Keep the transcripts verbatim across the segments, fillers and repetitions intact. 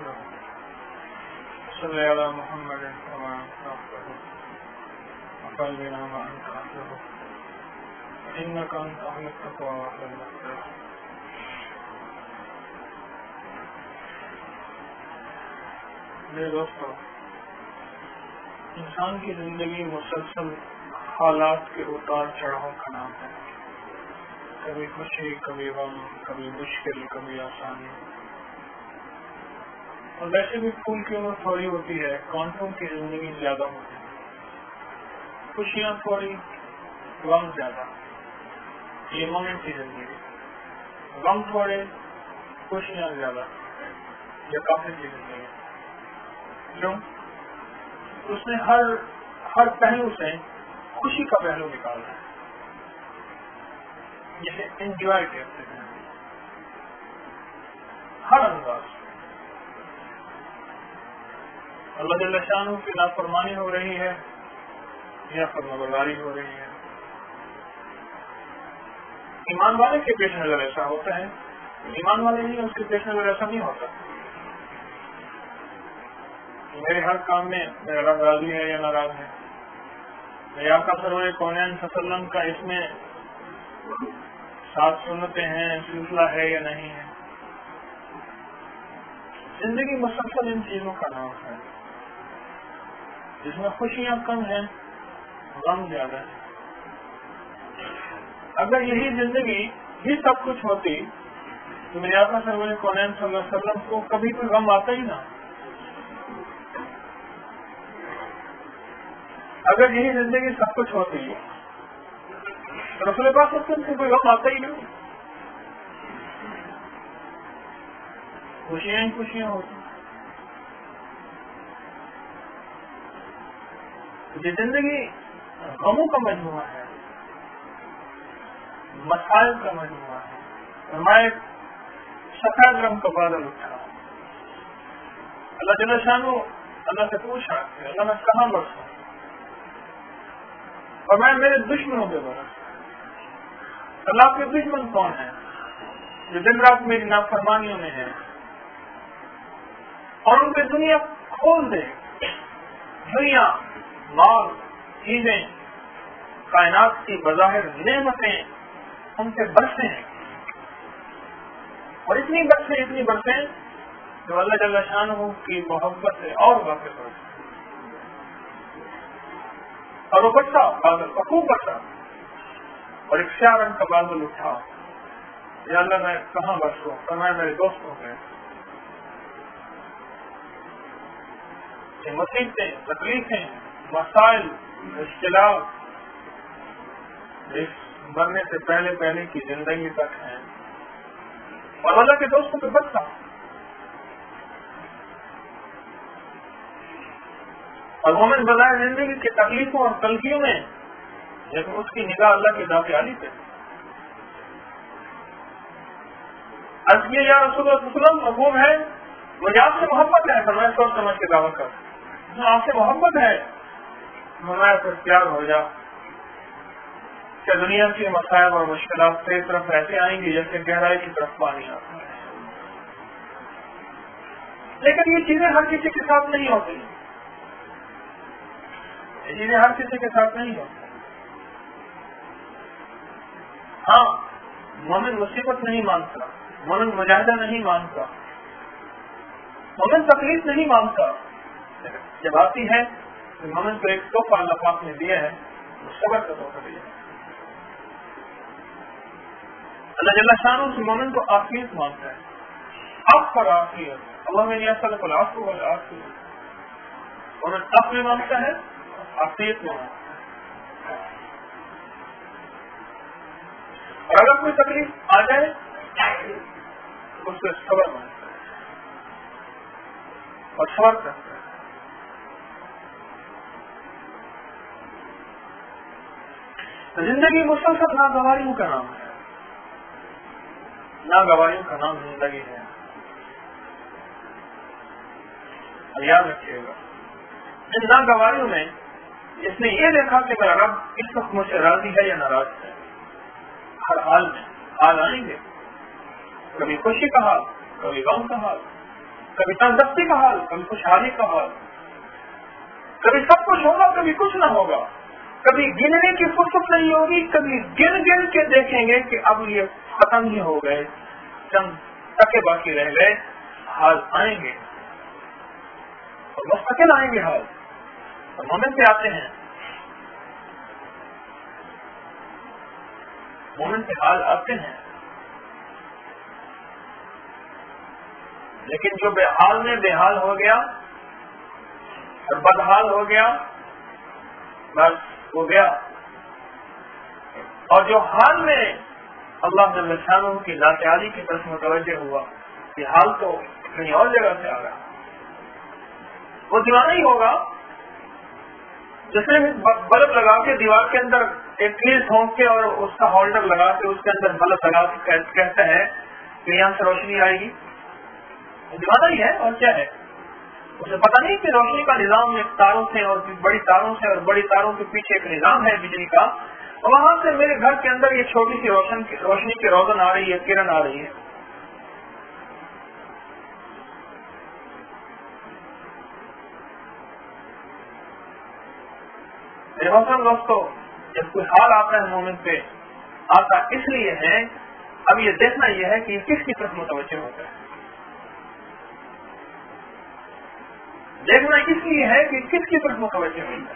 آخره صلی علی محمد وما آخره وقلبنا ما انت آخره انك انت اهل التقوى واهل المغفرة. میرے دوستو، انسان کی زندگی مسلسل حالات کے اتار چڑھاؤ کا نام ہے. کبھی خوشی، کبھی غم، کبھی مشکل، کبھی آسانی. اور ویسے بھی پھول کی عمر تھوڑی ہوتی ہے، کانٹوں کی زندگی زیادہ ہوتی ہے. خوشیاں تھوڑی، غم زیادہ. یہ مومن کی زندگی. غم تھوڑے، خوشیاں زیادہ. یہ کافر کی زندگی. کیوں؟ اس نے ہر ہر پہلو سے خوشی کا پہلو نکالا ہے، جسے انجوائے کرتے ہیں ہر انداز. اللہ جل شانہ کی نافرمانی ہو رہی ہے یا فرمانبرداری ہو رہی ہے. ایمان والے کے پیش نظر ایسا ہوتا ہے، ایمان والے نہیں اس کے پیش نظر ایسا نہیں ہوتا. میرے ہر کام میں میرا رب راضی ہے یا ناراض ہے، میرے آقا سرور کونین صلی اللہ علیہ وسلم کا اس میں ساتھ سنتیں ہیں، سلسلہ ہے یا نہیں ہے. زندگی مسلسل ان چیزوں کا نام ہے جس میں خوشیاں کم ہیں، غم زیادہ ہے. اگر یہی زندگی ہی سب کچھ ہوتی تو میرے آقا سرور کونین صلی اللہ علیہ وسلم کو کبھی کوئی غم آتا ہی نہ. اگر یہی زندگی سب کچھ ہوتی تو رسول پاک صلی اللہ علیہ وسلم کو کوئی غم آتا ہی نہیں. خوشیاں ہی خوشیاں ہوتی. یہ زندگی غموں کا مجموعہ ہے، مسائل کا مجموعہ ہے. ہمارے سفید رنگ کا بادل اٹھا، اللہ جل شانہ اللہ سے پوچھا کہ اللہ میں کہاں برسوں، اور میں میرے دشمنوں پہ برس. اللہ کے دشمن کون ہیں؟ جو دن رات میری نافرمانیوں میں ہیں، اور ان پہ دنیا کھول دے. دنیا، مال، چیزیں، کائنات کی بظاہر نعمتیں ان سے برسیں، اور اتنی برسیں اتنی برسیں جو اللہ جل شانہ کی محبت سے اور واقف ہو. اور وہ برسا بادل اور خوب برسا، اور ایک سیاہ رنگ کا بادل اٹھا. یا اللہ میں کہاں برسوں، فرمایا میرے دوستوں میں. یہ مصیبتیں، تکلیفیں، مسائل، مشکلات اس مرنے سے پہلے پہلے کی زندگی تک ہیں، اور اللہ کے دوستوں پہ برسا. اور مومن بظاہر زندگی کی تکلیفوں اور تلخیوں میں، لیکن اس کی نگاہ اللہ کی ذات عالی پہ. عرض کیا یا رسول اللہ صلی اللہ علیہ وسلم مفہوم ہے مجھے آپ سے محبت ہے. فرمایا سوچ سمجھ کے دعویٰ کر. آپ سے محبت ہے، فرمایا پھر پیار ہو جا. کہ دنیا کی مسائل اور مشکلات تیری طرف ایسے آئیں گی جیسے گہرائی کی طرف پانی آتا ہے. لیکن یہ چیزیں ہر کسی کے ساتھ نہیں ہوتی. یہ چیزیں ہر کسی کے ساتھ نہیں ہوتی. ہاں، مومن مصیبت نہیں مانتا، مومن مجاہدہ نہیں مانتا، مومن تکلیف نہیں مانتا. جب آتی ہے تو مومن کو ایک تحفہ اللہ پاک نے دیا ہے، صبر کا تحفہ دیا ہے. اللہ جل شانہ اس مومن کو عافیت مانگتا ہے. آپ پر عافیت، اللہ میں یسألک العفو والعافیت. مومن عفو مانگتا ہے، عافیت مانگتا ہے. اور اگر کوئی تکلیف آ جائے اس سے صبر مانگتا ہے اور صبر کرتا ہے. زندگی مسلسل ناگواریوں کا نام ہے، ناگواریوں کا نام زندگی ہے. اور یاد رکھیے گا ان ناگواریوں میں اس نے یہ دیکھا کہ میرا رب اس وقت مجھ سے راضی ہے یا ناراض ہے. ہر حال میں حال آئیں گے، کبھی خوشی کا حال، کبھی غم کا حال. کبھی تندرستی کا حال، کبھی خوشحالی کا حال، کبھی سب کچھ ہوگا، کبھی کچھ نہ ہوگا، کبھی گننے کی فرصت نہیں ہوگی، کبھی گن گن کے دیکھیں گے کہ اب یہ ختم ہی ہو گئے، چند ٹکے باقی رہ گئے، حال آئیں گے اور مستقل آئیں گے حال، اور مومن پہ آتے ہیں، مومن پہ حال آتے ہیں، لیکن جو بے حال میں بے حال ہو گیا اور بدحال ہو گیا بس ہو گیا، اور جو حال میں اللہ جل شانہ کی ذات عالی کی طرف متوجہ ہوا کہ حال تو کہیں اور جگہ سے آ رہا، وہ دیوانہ ہی ہوگا جیسے بلب لگا کے دیوار کے اندر ایک کلیز ٹھونک کے اور اس کا ہولڈر لگا کے اس کے اندر بلب لگا کے کہتا ہے کہ یہاں سے روشنی آئے گی، دیوانہ ہی ہے اور کیا ہے، اسے پتہ نہیں کہ روشنی کا نظام ایک تاروں سے اور بڑی تاروں سے اور بڑی تاروں کے پیچھے ایک نظام ہے بجلی کا، اور وہاں سے میرے گھر کے اندر یہ چھوٹی سی روشن روشنی کی روشن آ رہی ہے، کرن آ رہی ہے۔ میرے محترم دوستو، جب کوئی حال آتا ہے مومن پہ آتا اس لیے ہے، اب یہ دیکھنا یہ ہے کہ یہ کس کی طرف متوجہ ہوتا ہے، دیکھنا اس لیے ہے کہ کس کی طرف متوجہ ہوتا ہے۔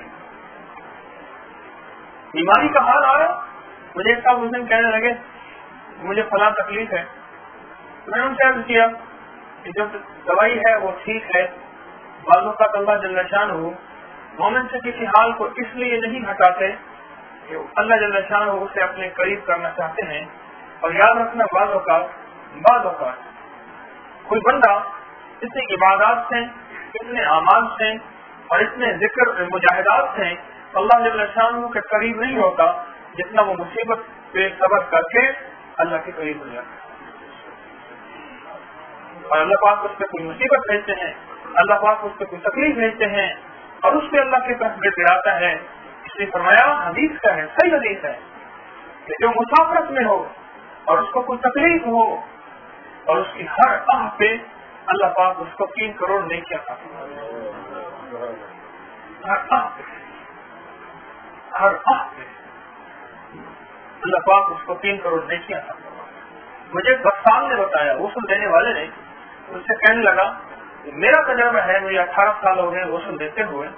بیماری کا حال آیا، مجھے ایک صاحب اس دن کہنے لگے مجھے فلاں تکلیف ہے، میں نے ان سے عرض کیا کہ جو دوائی ہے وہ ٹھیک ہے، بعض اوقات اللہ جل شانہ مومن سے کسی حال کو اس لیے نہیں ہٹاتے کہ اللہ جل شانہ اسے اپنے قریب کرنا چاہتے ہیں، اور یاد رکھنا بعض اوقات بعض اوقات کوئی بندہ اتنی عبادات سے، اتنے اعمال سے اور اتنے ذکر مجاہدات سے اللہ جل شانہ کے قریب نہیں ہوتا جتنا وہ مصیبت پہ صبر کر کے اللہ کے قریب ہو جاتا ہے، اور اللہ پاک اس پہ کوئی مصیبت بھیجتے ہیں، اللہ پاک اس پہ کوئی تکلیف بھیجتے ہیں اور اس پہ اللہ کی طرف گر گراتا ہے۔ اس لیے فرمایا حدیث کا ہے، صحیح حدیث ہے کہ جو مسافرت میں ہو اور اس کو کوئی تکلیف ہو اور اس کی ہر آہ پہ اللہ پاک اس کو تین کروڑ نیکیاں عطا فرماتا ہے، ہر آہ پہ ہر آہ پہ اللہ پاک اس کو تین کروڑ نیکیاں عطا فرماتا ہے۔ مجھے بسال نے بتایا، غسل دینے والے نے، اس سے کہنے لگا میرا تجربہ ہے، مجھے اٹھارہ سال ہو گئے غسل دیتے ہوئے،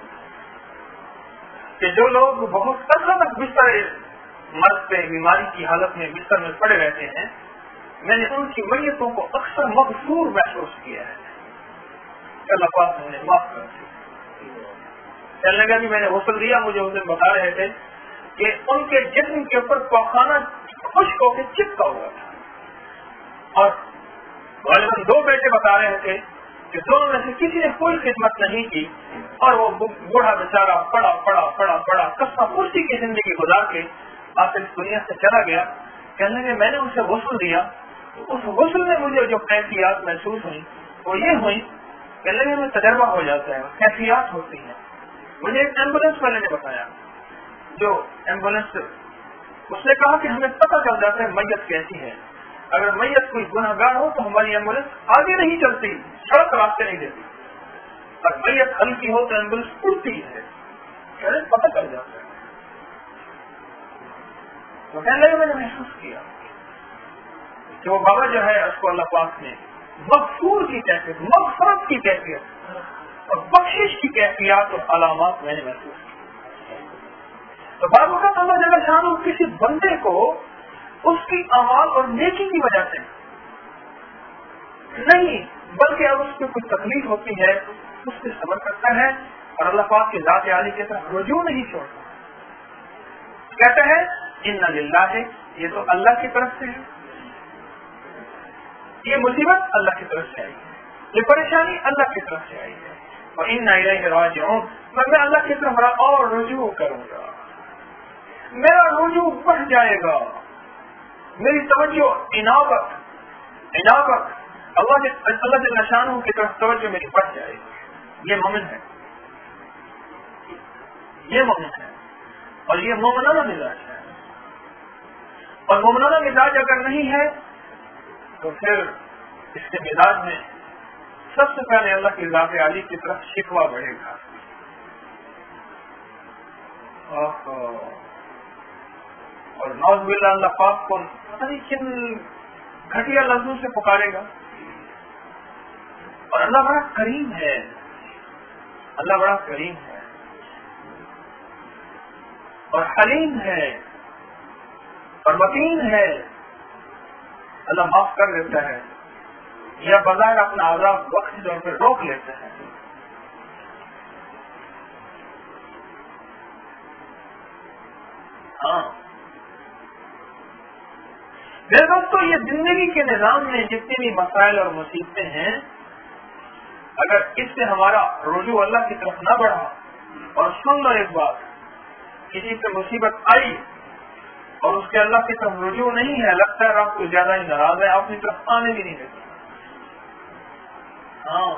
کہ جو لوگ بہت عرصہ تک بستر مرض پہ بیماری کی حالت میں بستر میں پڑے رہتے ہیں، میں نے ان کی میتوں کو اکثر مغفور محسوس کیا ہے، اللہ پاک نے انہیں معاف کر دیا۔ کہنے لگا کہ میں نے غسل دیا، مجھے اس دن بتا رہے تھے کہ ان کے جسم کے اوپر پاخانہ خشک ہو کے چپکا ہوا تھا، اور غالباً دو بیٹے بتا رہے تھے کہ دونوں میں سے کسی نے کوئی خدمت نہیں کی، اور وہ بوڑھا بیچارہ پڑا پڑا پڑا پڑا کسا کرسی کی زندگی گزار کے آخر اس دنیا سے چلا گیا۔ کہنے لگے میں نے اسے غسل دیا، اس غسل میں مجھے جو کیفیات محسوس ہوئی وہ یہ ہوئی، کہنے لگے میں تجربہ ہو جاتا ہے، کیفیات ہوتی ہیں۔ مجھے ایک ایمبولینس والے نے بتایا، جو ایمبولینس اس نے کہا کہ ہمیں پتہ چل جاتا ہے میت کیسی ہے، اگر میت کوئی گناہ گار ہو تو ہماری ایمبولینس آگے نہیں چلتی، سڑک راستے نہیں دیتی، اور میت ہلکی ہو تو ایمبولینس اڑتی ہے، پتہ چل جاتا ہے۔ تو کہنے لگے میں نے محسوس کیا کہ وہ بابا جو ہے اس کو اللہ پاک نے مغفور کی کیفیت، مغفرت کی کیفیت اور بخشش کی کیفیات اور علامات میں نے محسوس کی۔ تو بعض اوقات اللہ جل شانہ کسی بندے کو اس کی اعمال اور نیکی کی وجہ سے نہیں، بلکہ اب اس کو کوئی تکلیف ہوتی ہے اس سے صبر کرتا ہے اور اللہ پاک کی ذات عالی کی طرف رجوع نہیں چھوڑتا، کہتا ہے ان للہ ہے، یہ تو اللہ کی طرف سے ہے، یہ مصیبت اللہ کی طرف سے آئی ہے، یہ پریشانی اللہ کی طرف سے آئی ہے، اور انا الیہ راجعون، میں اللہ کی طرف اور رجوع کروں گا، میرا رجوع بڑھ جائے گا، میری توجہ انابت انابت اللہ اللہ کے نشانوں کی طرف توجہ میری بڑھ جائے گی۔ یہ مومن ہے، یہ مومن ہے، اور یہ مومنانہ مزاج ہے، اور مومنانہ مزاج اگر نہیں ہے تو پھر اس کے مزاج میں سب سے پہلے اللہ کی ذات عالی کی طرف شکوہ بڑھے گا. اور نوز باللہ اللہ پاک کو پتہ نہیں کن گھٹیا لفظوں سے پکارے گا. اور اللہ بڑا کریم ہے, اللہ بڑا کریم ہے اور حلیم ہے اور متین ہے. اللہ معاف کر دیتا ہے یا بظاہر اپنا عذاب وقت طور پہ روک لیتا ہے. ہاں میرے دوستو, یہ زندگی کے نظام میں جتنے بھی مسائل اور مصیبتیں ہیں, اگر اس سے ہمارا رجوع اللہ کی طرف نہ بڑھا, اور سن لو ایک بات, کسی سے مصیبت آئی اور اس کے اللہ کی طرف رجوع نہیں ہے, لگتا ہے آپ کو زیادہ ہی ناراض ہے, اپنی طرف آنے بھی نہیں دیتا. ہاں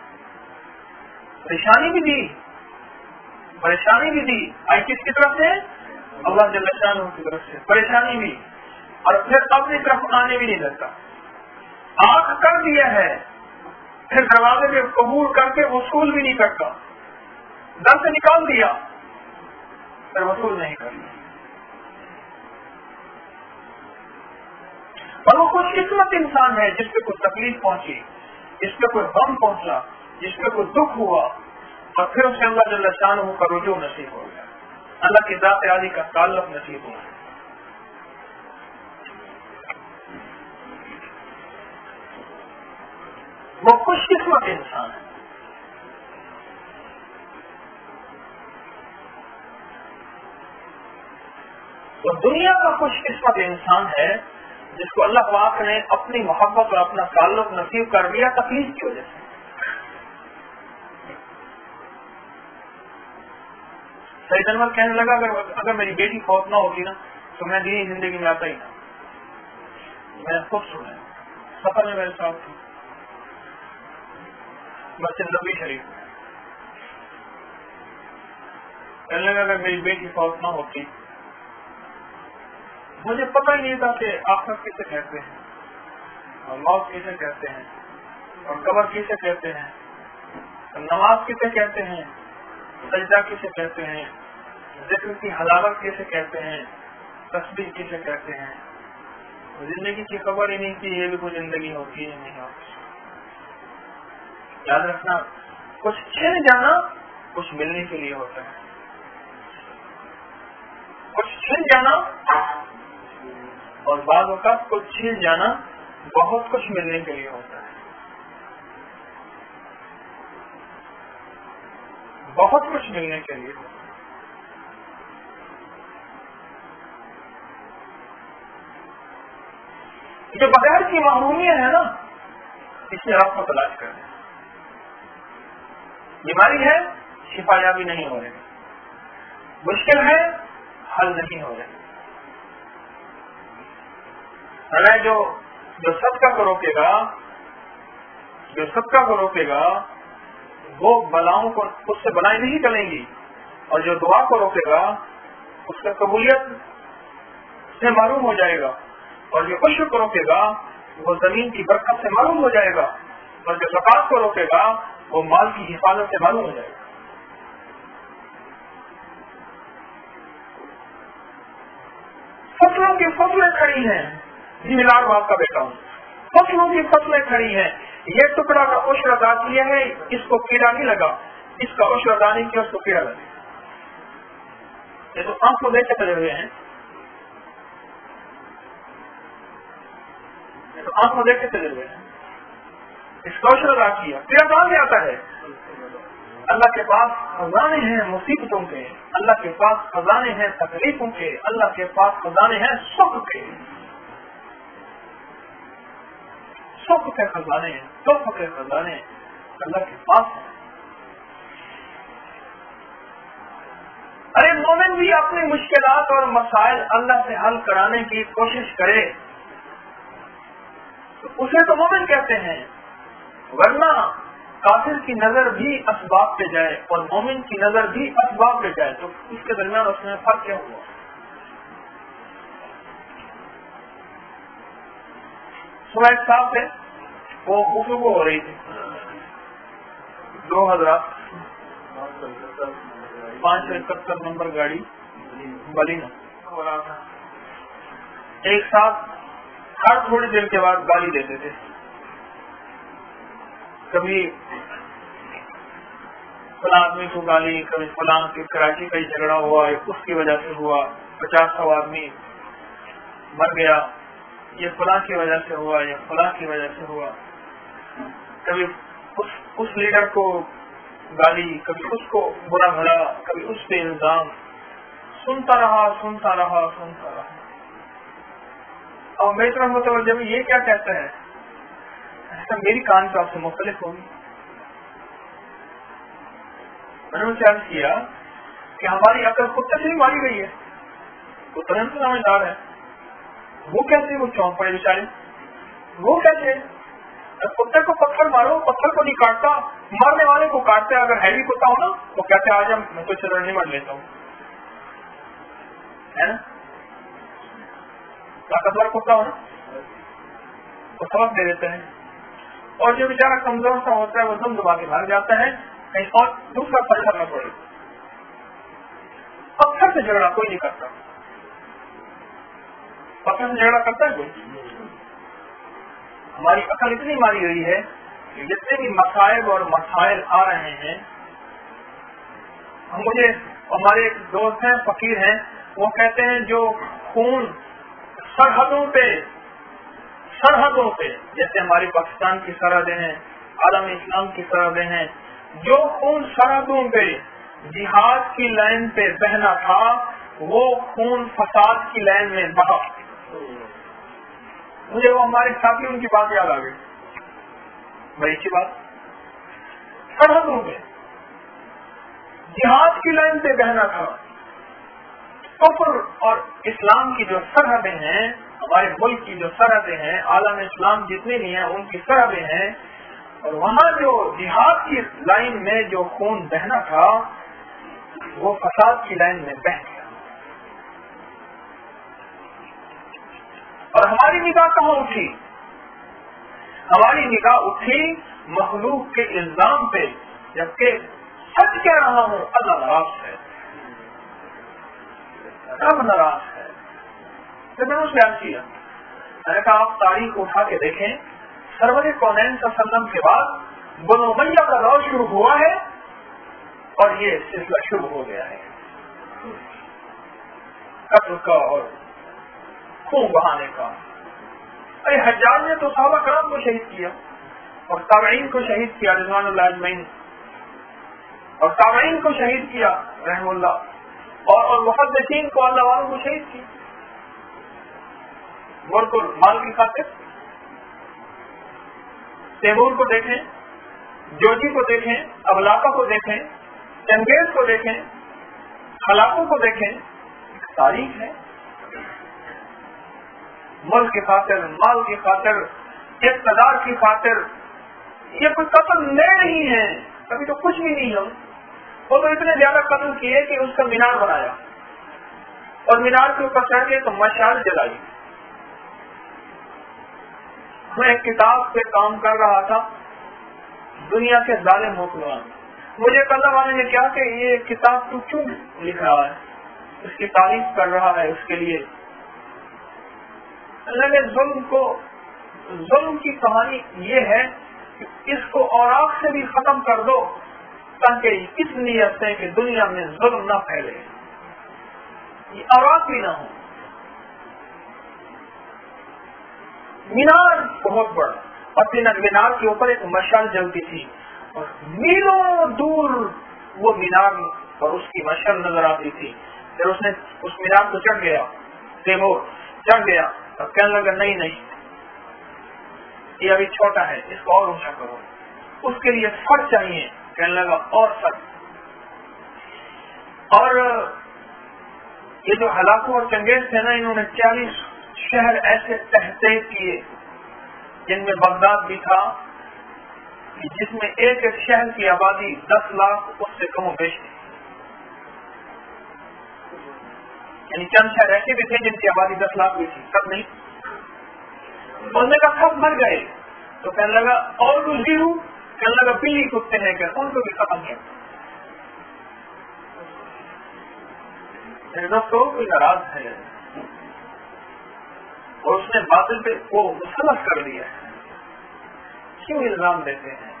پریشانی بھی دی, پریشانی بھی دی, آئی کس کی طرف سے؟ اللہ جل شانہ کی طرف سے پریشانی بھی, اور پھر اپنی طرف آنے بھی نہیں دیتا. آنکھ کر دیا ہے, پھر دروازے میں قبول کر کے وصول بھی نہیں کرتا. در سے نکال دیا, پھر وصول نہیں کرتا. اور وہ خوش قسمت انسان ہے جس پہ کوئی تکلیف پہنچی, جس پہ کوئی غم پہنچا, جس پہ کوئی دکھ ہوا, اور پھر اسے اللہ جل شانہ کا رجوع نصیب ہو گیا, اللہ کی ذات عالی کا تعلق نصیب ہو گیا. وہ خوش قسمت انسان ہے. وہ دنیا کا خوش قسمت انسان ہے جس کو اللہ پاک نے اپنی محبت اور اپنا تعلق نصیب کر دیا تکلیف کی وجہ سے. سعید انور کہنے لگا اگر اگر میری بیٹی فوت نہ ہوتی نا تو میں دینی زندگی میں آتا ہی نہ. میں خود سنا سفر میں میرے ساتھ تھی مسجد نبوی شریف میں. کہنے لگا اگر میری بیٹی فوت نہ ہوتی, مجھے پتہ ہی نہیں تھا کہ آخرت کسے کہتے ہیں, اور موت کسے کہتے ہیں, اور قبر کسے کہتے ہیں, نماز کسے کہتے ہیں, سجدہ کسے کہتے ہیں, ذکر کی حلاوت کسے کہتے ہیں, تسبیح کسے کہتے ہیں. زندگی کی خبر ہی نہیں تھی یہ بھی کوئی زندگی ہوتی ہے نہیں ہوتی. یاد رکھنا, کچھ چھن جانا کچھ ملنے کے لیے ہوتا ہے, کچھ چھن جانا اور بعض اوقات کچھ چھن جانا بہت کچھ ملنے کے لیے ہوتا ہے, بہت کچھ ملنے کے لیے. جو بغیر کی محرومیاں ہے نا, اس میں آپ کو تلاش کریں. بیماری ہے, شفا یابی نہیں ہو رہی, مشکل ہے, حل نہیں ہو رہی. جو جو صدقہ کو روکے گا, جو صدقہ کو روکے گا وہ بلاؤں کو اس سے بلائیں نہیں چلیں گی, اور جو دعا کو روکے گا اس کا قبولیت سے معلوم ہو جائے گا, اور جو عشر کو روکے گا وہ زمین کی برکت سے معلوم ہو جائے گا, اور جو زکات کو روکے گا وہ مال کی حفاظت سے معلوم ہو جائے گا. فصلوں کی فصلیں کھڑی ہیں, زمیندار باپ کا بیٹا ہوں, فصلوں کی فصلیں کھڑی ہیں, یہ ٹکڑا کا عشر ادا کیا ہے, اس کو کیڑا نہیں لگا, اس کا عشر ادا نہیں کیا, اس کو کیڑا لگے. یہ تو آنکھ کو دیکھ کے چلے ہوئے ہیں, یہ تو آنکھ کو دیکھ کے چلے ہوئے ہیں, اس کا عشر ادا کیا, کیڑا کہاں سے آتا ہے؟ اللہ کے پاس خزانے ہیں مصیبتوں کے, اللہ کے پاس خزانے ہیں تکلیفوں کے, اللہ کے پاس خزانے ہیں سکھ کے, سکھ کے خزانے ہیں, سکھ کے خزانے اللہ کے پاس ہیں. ارے مومن بھی اپنی مشکلات اور مسائل اللہ سے حل کرانے کی کوشش کرے تو اسے تو مومن کہتے ہیں, ورنہ کافر کی نظر بھی اسباب پہ جائے اور مومن کی نظر بھی اسباب پہ جائے تو اس کے درمیان اس میں فرق کیا ہوا؟ صبح ایک صاحب تھے, وہ گفتگو ہو رہی تھی, دو حضرات پانچ سو اکہتر نمبر گاڑی بلینا ہو رہا تھا، ایک ساتھ ہر تھوڑی دیر کے بعد گالی دیتے تھے. کبھی فلاں آدمی کو گالی، کبھی فلاں کے کراچی کا ہی جھگڑا ہوا، اس کی وجہ سے ہوا، پچاس سو آدمی مر گیا، یہ فلاں کی وجہ سے ہوا، یہ فلاں کی وجہ سے ہوا. کبھی اس اس لیڈر کو گالی، کبھی اس کو برا بھلا، کبھی اس پہ الزام. سنتا رہا سنتا رہا سنتا رہا اور میری طرف متوجہ بھی یہ کیا کہتا ہے، ایسا میری کان تو آپ سے مختلف ہوگی. میں نے ان سے عرض کیا کہ ہماری عقل کتے سے ہی ماری گئی ہے، کتے سے سمجھدار ہے، وہ کیسے وہ چونک پڑے بیچارے، وہ کیسے کتے کو پتھر مارو، پتھر کو نہیں کاٹتا، مرنے والے کو کاٹتے. اگر ہیوی کتا ہو نا وہ کہتے آج ہم میں تو چرنی مار لیتا ہوں، ہے نا. طاقتور کتا ہو نا وہ سبق دے دیتے ہیں، اور جو بیچارہ کمزور سا ہوتا ہے وہ دم دبا کے بھاگ جاتا ہے کہیں اور دوسرا پتھر نہ پڑے. پتھر سے جھگڑا کوئی نہیں کرتا، پتھر سے جھگڑا کرتا ہے کوئی. ہماری عقل اتنی ماری گئی ہے کہ جتنے بھی مسائل اور مسائل آ رہے ہیں، مجھے ہمارے ایک دوست ہیں فقیر ہیں، وہ کہتے ہیں جو خون سرحدوں پہ سرحدوں پہ جیسے ہماری پاکستان کی سرحدیں ہیں، عالم اسلام کی سرحدیں ہیں، جو خون سرحدوں پہ جہاد کی لائن پہ بہنا تھا وہ خون فساد کی لائن میں بہا. مجھے وہ ہمارے ساتھی ان کی بات یاد آ گئی، بڑی اچھی بات. سرحدوں پہ جہاد کی لائن پہ بہنا تھا. کفر اور اسلام کی جو سرحدیں ہیں، ہمارے ملک کی جو سرحدیں ہیں، عالم اسلام جتنے بھی ہیں ان کی سرحدیں ہیں، اور وہاں جو جہاد کی لائن میں جو خون بہنا تھا وہ فساد کی لائن میں بہ گیا. اور ہماری نگاہ کہاں اٹھی؟ ہماری نگاہ اٹھی مخلوق کے الزام پہ، جبکہ سچ کہہ رہا ہوں اللہ ناراض ہے، رب ناراض ہے. تو میں نے اس بیان کیا، میں نے کہا آپ تاریخ اٹھا کے دیکھیں، سرور کونین صلی اللہ علیہ وسلم کے بعد بنو امیہ کا دور شروع ہوا ہے اور یہ سلسلہ شروع ہو گیا ہے قتل کا اور خون بہانے کا. ارے حجاج نے تو صحابہ کرام کو شہید کیا اور تابعین کو شہید کیا رضوان اللہ اجمعین، اور تابعین کو شہید کیا رحم اللہ، اور اور محدثین کو اللہ والوں کو شہید کیا. بالکل مال کی خاطر. تیمور کو دیکھیں، جوجی کو دیکھیں، ابلاقہ کو دیکھیں، چنگیز کو دیکھیں، ہلاکوں کو دیکھیں، تاریخ ہے. ملک کی خاطر، مال کی خاطر، اقتدار کی خاطر، یہ کوئی قتل نئے نہیں ہے، کبھی تو کچھ بھی نہیں ہے. وہ تو اتنے زیادہ قتل کیے کہ اس کا مینار بنایا اور مینار کے اوپر چڑھ کے تو مشعل جلائی. میں ایک کتاب پہ کام کر رہا تھا، دنیا کے ظالم حکمران. مجھے اللہ والے نے کہا کہ یہ کتاب تو کیوں لکھ رہا ہے، اس کی تعریف کر رہا ہے، اس کے لیے اللہ نے ظلم کو، ظلم کی کہانی یہ ہے کہ اس کو اوراق سے بھی ختم کر دو تاکہ اس نیت سے کہ دنیا میں ظلم نہ پھیلے، یہ اوراق بھی نہ ہو. مینار بہت بڑا، اور مینار کے اوپر ایک مشعل جلتی تھی اور میلوں دور وہ مینار اور اس کی مشعل نظر آتی تھی. پھر اس نے اس مینار کو چڑھ گیا، تیمور چڑھ گیا اور کہنے لگا نہیں نہیں یہ ابھی چھوٹا ہے، اس کو اور اونچا کرو. اس کے لیے سر چاہیے، کہنے لگا اور سر. اور یہ جو ہلاکو اور چنگیز تھے نا، انہوں نے چالیس شہر ایسے تحقیق کیے جن میں بغداد بھی تھا، جس میں ایک ایک شہر کی آبادی دس لاکھ اس سے کم و بیش تھی. یعنی چند شہر ایسے بھی تھے جن کی آبادی دس لاکھ بھی تھی، سب نہیں. بولنے کا سب مر گئے تو کہنے لگا اور دوسری ہوں کہنے لگا بلی کتے ہیں کہ ان کو بھی ختم کیا. میرے دوستوں کوئی ناراض ہے اور اس نے باطل پہ وہ مسلط کر دیا ہے. کیوں الزام دیتے ہیں؟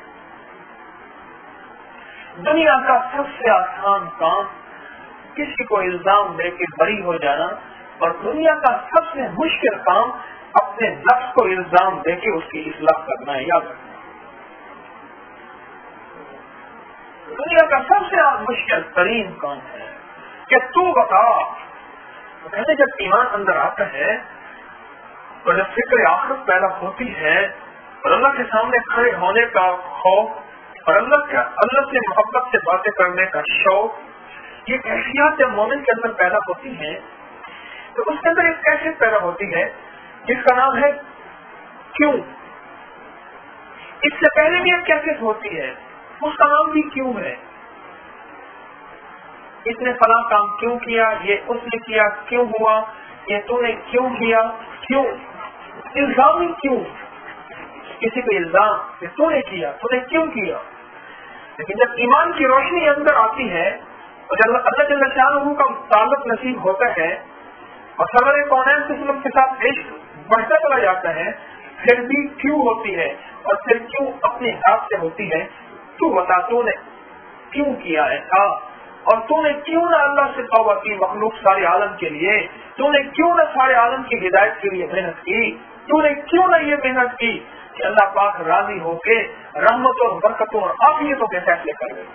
دنیا کا سب سے آسان کام کسی کو الزام دے کے بری ہو جانا، اور دنیا کا سب سے مشکل کام اپنے نفس کو الزام دے کے اس کی اصلاح کرنا ہے. یاد رکھنا، دنیا کا سب سے مشکل ترین کام ہے کہ تو بتا. کہتے جب ایمان اندر آتا ہے اور جب فکر آخرت پیدا ہوتی ہے اور اللہ کے سامنے کھڑے ہونے کا خوف اور اللہ کا اللہ سے محبت سے باتیں کرنے کا شوق، یہ کیفیات جب مومن کے اندر پیدا ہوتی ہیں تو اس کے اندر ایک کیفیت پیدا ہوتی ہے جس کا نام ہے کیوں. اس سے پہلے بھی ایک کیفیت ہوتی ہے، اس کا نام بھی کیوں ہے. اس نے فلاں کام کیوں کیا، یہ اس نے کیا کیوں ہوا، یہ تو نے کیوں کیا، کیوں الزام ہی کیوں. کسی کو الزام کہ تو نے کیا، تو نے کیوں کیا. لیکن جب ایمان کی روشنی اندر آتی ہے اور جب اللہ جل شانہ کا تعلق نصیب ہوتا ہے اور سرور کونین کے کے ساتھ عشق بڑھتا چلا جاتا ہے، پھر بھی کیوں ہوتی ہے اور پھر کیوں اپنے ہاتھ سے ہوتی ہے. تو بتا تو نے کیوں کیا ایسا، اور تو نے کیوں نہ اللہ سے توبہ کی مخلوق سارے عالم کے لیے، تو نے کیوں نہ سارے عالم کی ہدایت کے لیے محنت کی، تو نے کیوں نہ یہ محنت کی کہ اللہ پاک راضی ہو کے رحمتوں اور برکتوں اور عافیتوں کے فیصلے کر گئے.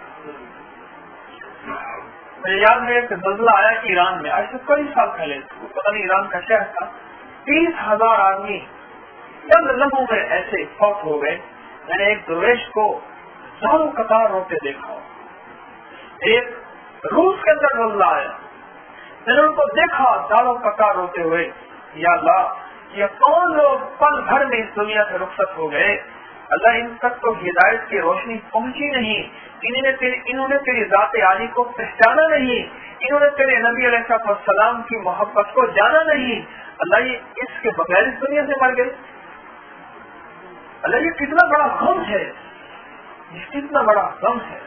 مجھے یاد ہے کہ زلزلہ آیا کہ ایران میں آج سے کئی سال پہلے، پتہ نہیں ایران کا شہر تھا، تیس ہزار آدمی چند لمحوں میں ایسے فوت ہو گئے. میں نے ایک درویش کو زاروں قطار روتے دیکھا. ایک روس کے اندر زلزلہ آیا، میں نے ان کو دیکھا زاروں قطار روتے ہوئے. یا اللہ، یہ کون لوگ پل بھر میں اس دنیا سے رخصت ہو گئے. اللہ ان تک تو ہدایت کی روشنی پہنچی نہیں، انہوں نے تیری انہوں نے تیری ذات عالی کو پہچانا نہیں، انہوں نے تیرے نبی علیہ السلام کی محبت کو جانا نہیں. اللہ یہ اس کے بغیر اس دنیا سے مر گئے. اللہ یہ کتنا بڑا غم ہے، یہ کتنا بڑا غم ہے.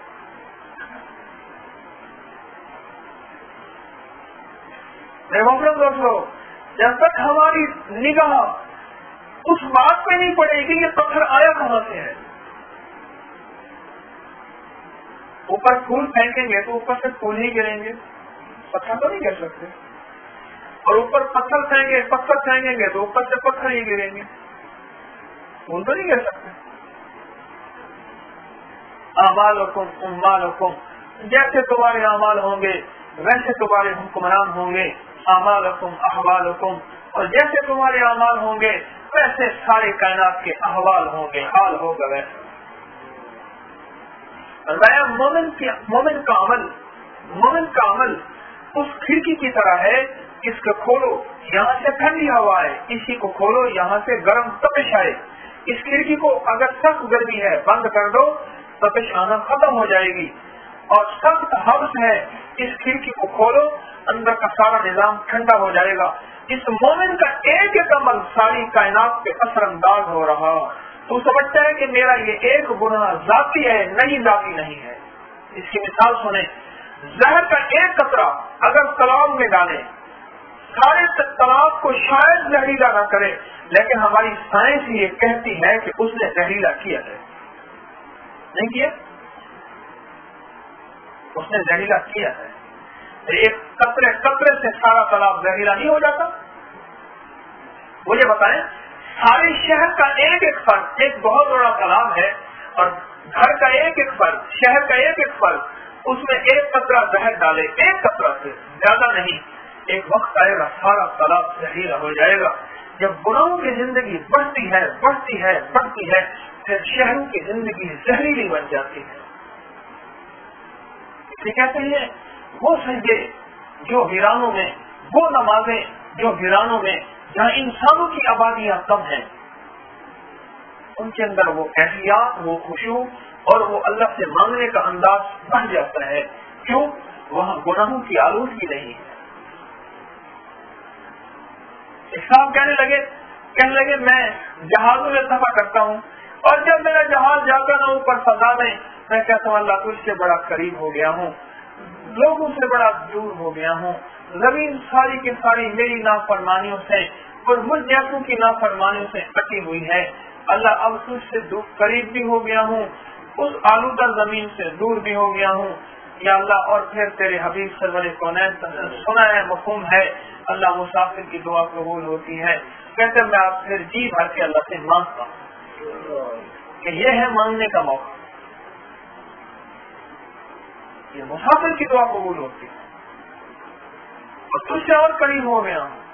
میرے محترم دوستو، جب تک ہماری نگاہ اس بات پہ نہیں پڑے گی یہ پتھر آیا کہاں سے ہے. اوپر پھول پھینکیں گے تو اوپر سے پھول ہی گریں گے، پتھر تو نہیں گر سکتے. اور اوپر پتھر پھینکیں پتھر پھینکیں گے تو اوپر سے پتھر ہی گریں گے، پھول تو نہیں گر سکتے. اعمالکم اموالکم، جیسے تمہارے اعمال ہوں گے ویسے تمہارے حکمران ہوں گے. اعمالکم احوالکم، اور جیسے تمہارے اعمال ہوں گے ویسے سارے کائنات کے احوال ہوں گے، حال ہوگا ویسے. مومن کی مومن کا عمل مومن کا عمل اس کھڑکی کی طرح ہے، اس کو کھولو یہاں سے ٹھنڈی ہوا ہے، اسی کو کھولو یہاں سے گرم تپش آئے. اس کھڑکی کو اگر سخت گرمی ہے بند کر دو، تپش آنا ختم ہو جائے گی. اور سخت حبس ہے، اس کھڑکی کو کھولو اندر کا سارا نظام ٹھنڈا ہو جائے گا. اس مومن کا ایک ایک عمل ساری کائنات پہ اثر انداز ہو رہا. تو سمجھتا ہے کہ میرا یہ ایک گناہ ذاتی ہے، نہیں ذاتی نہیں ہے. اس کی مثال سنیں، زہر کا ایک قطرہ اگر تالاب میں ڈالے، سارے تالاب کو شاید زہریلا نہ کرے، لیکن ہماری سائنس یہ کہتی ہے کہ اس نے زہریلا کیا ہے. نہیں کیا؟ اس نے زہریلا کیا ہے. ایک قطرے قطرے سے سارا تالاب زہریلا نہیں ہو جاتا؟ مجھے بتائیں، سارے شہر کا ایک ایک فرد ایک بہت بڑا تالاب ہے، اور گھر کا ایک ایک فرد، شہر کا ایک ایک فرد اس میں ایک قطرہ زہر ڈالے، ایک قطرہ سے زیادہ نہیں، ایک وقت آئے گا سارا تالاب زہریلا ہو جائے گا. جب گناہوں کی زندگی بڑھتی ہے بڑھتی ہے بڑھتی ہے پھر شہروں کی زندگی زہریلی بن جاتی ہے. اسے کہتے ہیں وہ سجدے جو ویرانوں میں، وہ نمازیں جو ویرانوں میں جہاں انسانوں کی آبادیاں کم ہیں، ان کے اندر وہ کیفیات، وہ خشوع اور وہ اللہ سے مانگنے کا انداز بڑھ جاتا ہے. کیوں؟ وہاں گناہوں کی آلودگی نہیں ہے. صاحب کہنے لگے کہنے لگے میں جہازوں میں سفر کرتا ہوں اور جب میرا جہاز جا کر نہ اوپر فضا میں، میں کہتا ہوں اللہ تجھ سے بڑا قریب ہو گیا ہوں، لوگوں سے بڑا دور ہو گیا ہوں، زمین ساری کی ساری میری نافرمانیوں سے اور مجھ جیسوں کی نافرمانیوں سے کٹی ہوئی ہے، اللہ اب تجھ سے دور قریب بھی ہو گیا ہوں، اس آلودہ زمین سے دور بھی ہو گیا ہوں یا اللہ۔ اور پھر تیرے حبیب سرور کونین سنا ہے، مفہوم ہے، اللہ مسافر کی دعا قبول ہوتی ہے۔ کہتے میں آپ پھر جی بھر کے اللہ سے مانگتا ہوں کہ یہ ہے مانگنے کا موقع، یہ مسافر کی دعا قبول ہوتی ہے اور تجھ سے اور قریب ہو گیا ہوں۔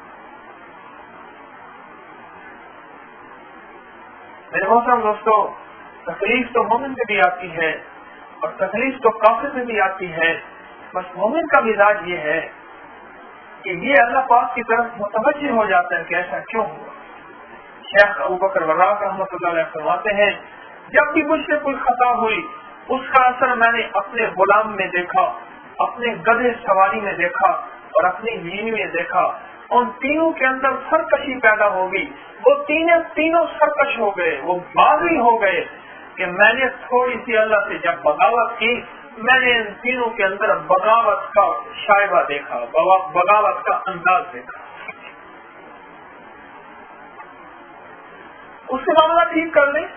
میرے محترم دوستو، تکلیف تو مومن سے بھی آتی ہے اور تکلیف تو کافر سے بھی آتی ہے، بس مومن کا مزاج یہ ہے کہ یہ اللہ پاک کی طرف متوجہ ہو جاتا ہے کہ ایسا کیوں ہوا۔ شیخ ابوبکر وراق رحمۃ اللہ علیہ فرماتے ہیں جب بھی مجھ سے کوئی خطا ہوئی اس کا اثر میں نے اپنے غلام میں دیکھا، اپنے گدھے سواری میں دیکھا اور اپنی بیوی میں دیکھا، ان تینوں کے اندر سرکشی پیدا ہوگی، وہ تینوں تینوں سرکش ہو گئے، وہ باغی ہو گئے کہ میں نے تھوڑی سی اللہ سے جب بغاوت کی، میں نے ان تینوں کے اندر بغاوت کا شائبہ دیکھا، بغاوت کا انداز دیکھا۔ اس سے معاملہ ٹھیک کر لیں،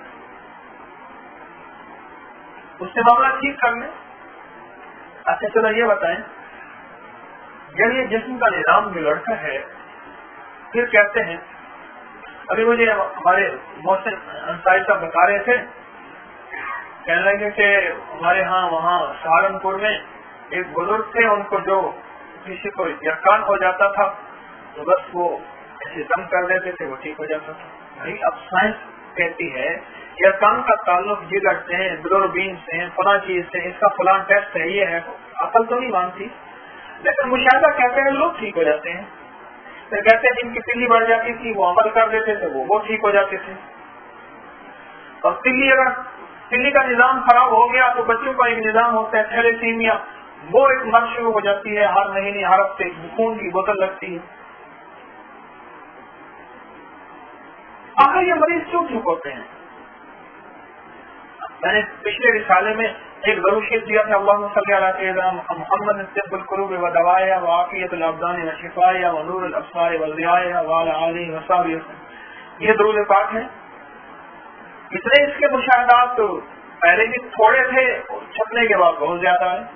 اس سے معاملہ ٹھیک کر لیں۔ اچھا چلو یہ بتائیں، جب یہ جسم کا نظام بگڑتا ہے پھر کہتے ہیں، ابھی مجھے ہمارے محسن انصاری صاحب بتا رہے تھے، کہنے لگے کہ ہمارے ہاں وہاں سہارنپور میں ایک بزرگ تھے، ان کو جو کسی کو یقین ہو جاتا تھا تو بس وہ ایسے دم کر دیتے تھے، وہ ٹھیک ہو جاتا تھا۔ بھائی اب سائنس کہتی ہے یقین کا تعلق جگر سے، بلوربین سے، فلاں چیز سے، اس کا فلاں ٹیسٹ ہے، یہ ہے، عقل تو نہیں مانتی، لیکن مشاہدہ کہتے ہیں لوگ ٹھیک ہو جاتے ہیں۔ پھر کہتے ہیں جن کی تلی بڑھ جاتی تھی وہ عمل کر دیتے تھے، وہ وہ ٹھیک ہو جاتے تھے۔ اور تلی اگر تلی کا نظام خراب ہو گیا تو بچوں کا ایک نظام ہوتا ہے تھیلیسیمیا، وہ ایک مرض شروع ہو جاتی ہے، ہر مہینے ہر ہفتے خون کی بوتل لگتی ہے۔ آخر یہ مریض کیوں ٹھیک ہوتے ہیں؟ میں نے پچھلے رسالے میں ایک ضرور شیئر دیا تھا، اللہم صلی علی سیدنا محمد طب القلوب و دوائها و عافیت الابدان و شفائها و نور الابصار و ضیائها و علی آلہ و صحبہ وسلم، یہ درود پاک ہے۔ اتنے اس کے مشاہدات تو پہلے بھی تھوڑے تھے، چھپنے کے بعد بہت زیادہ ہے۔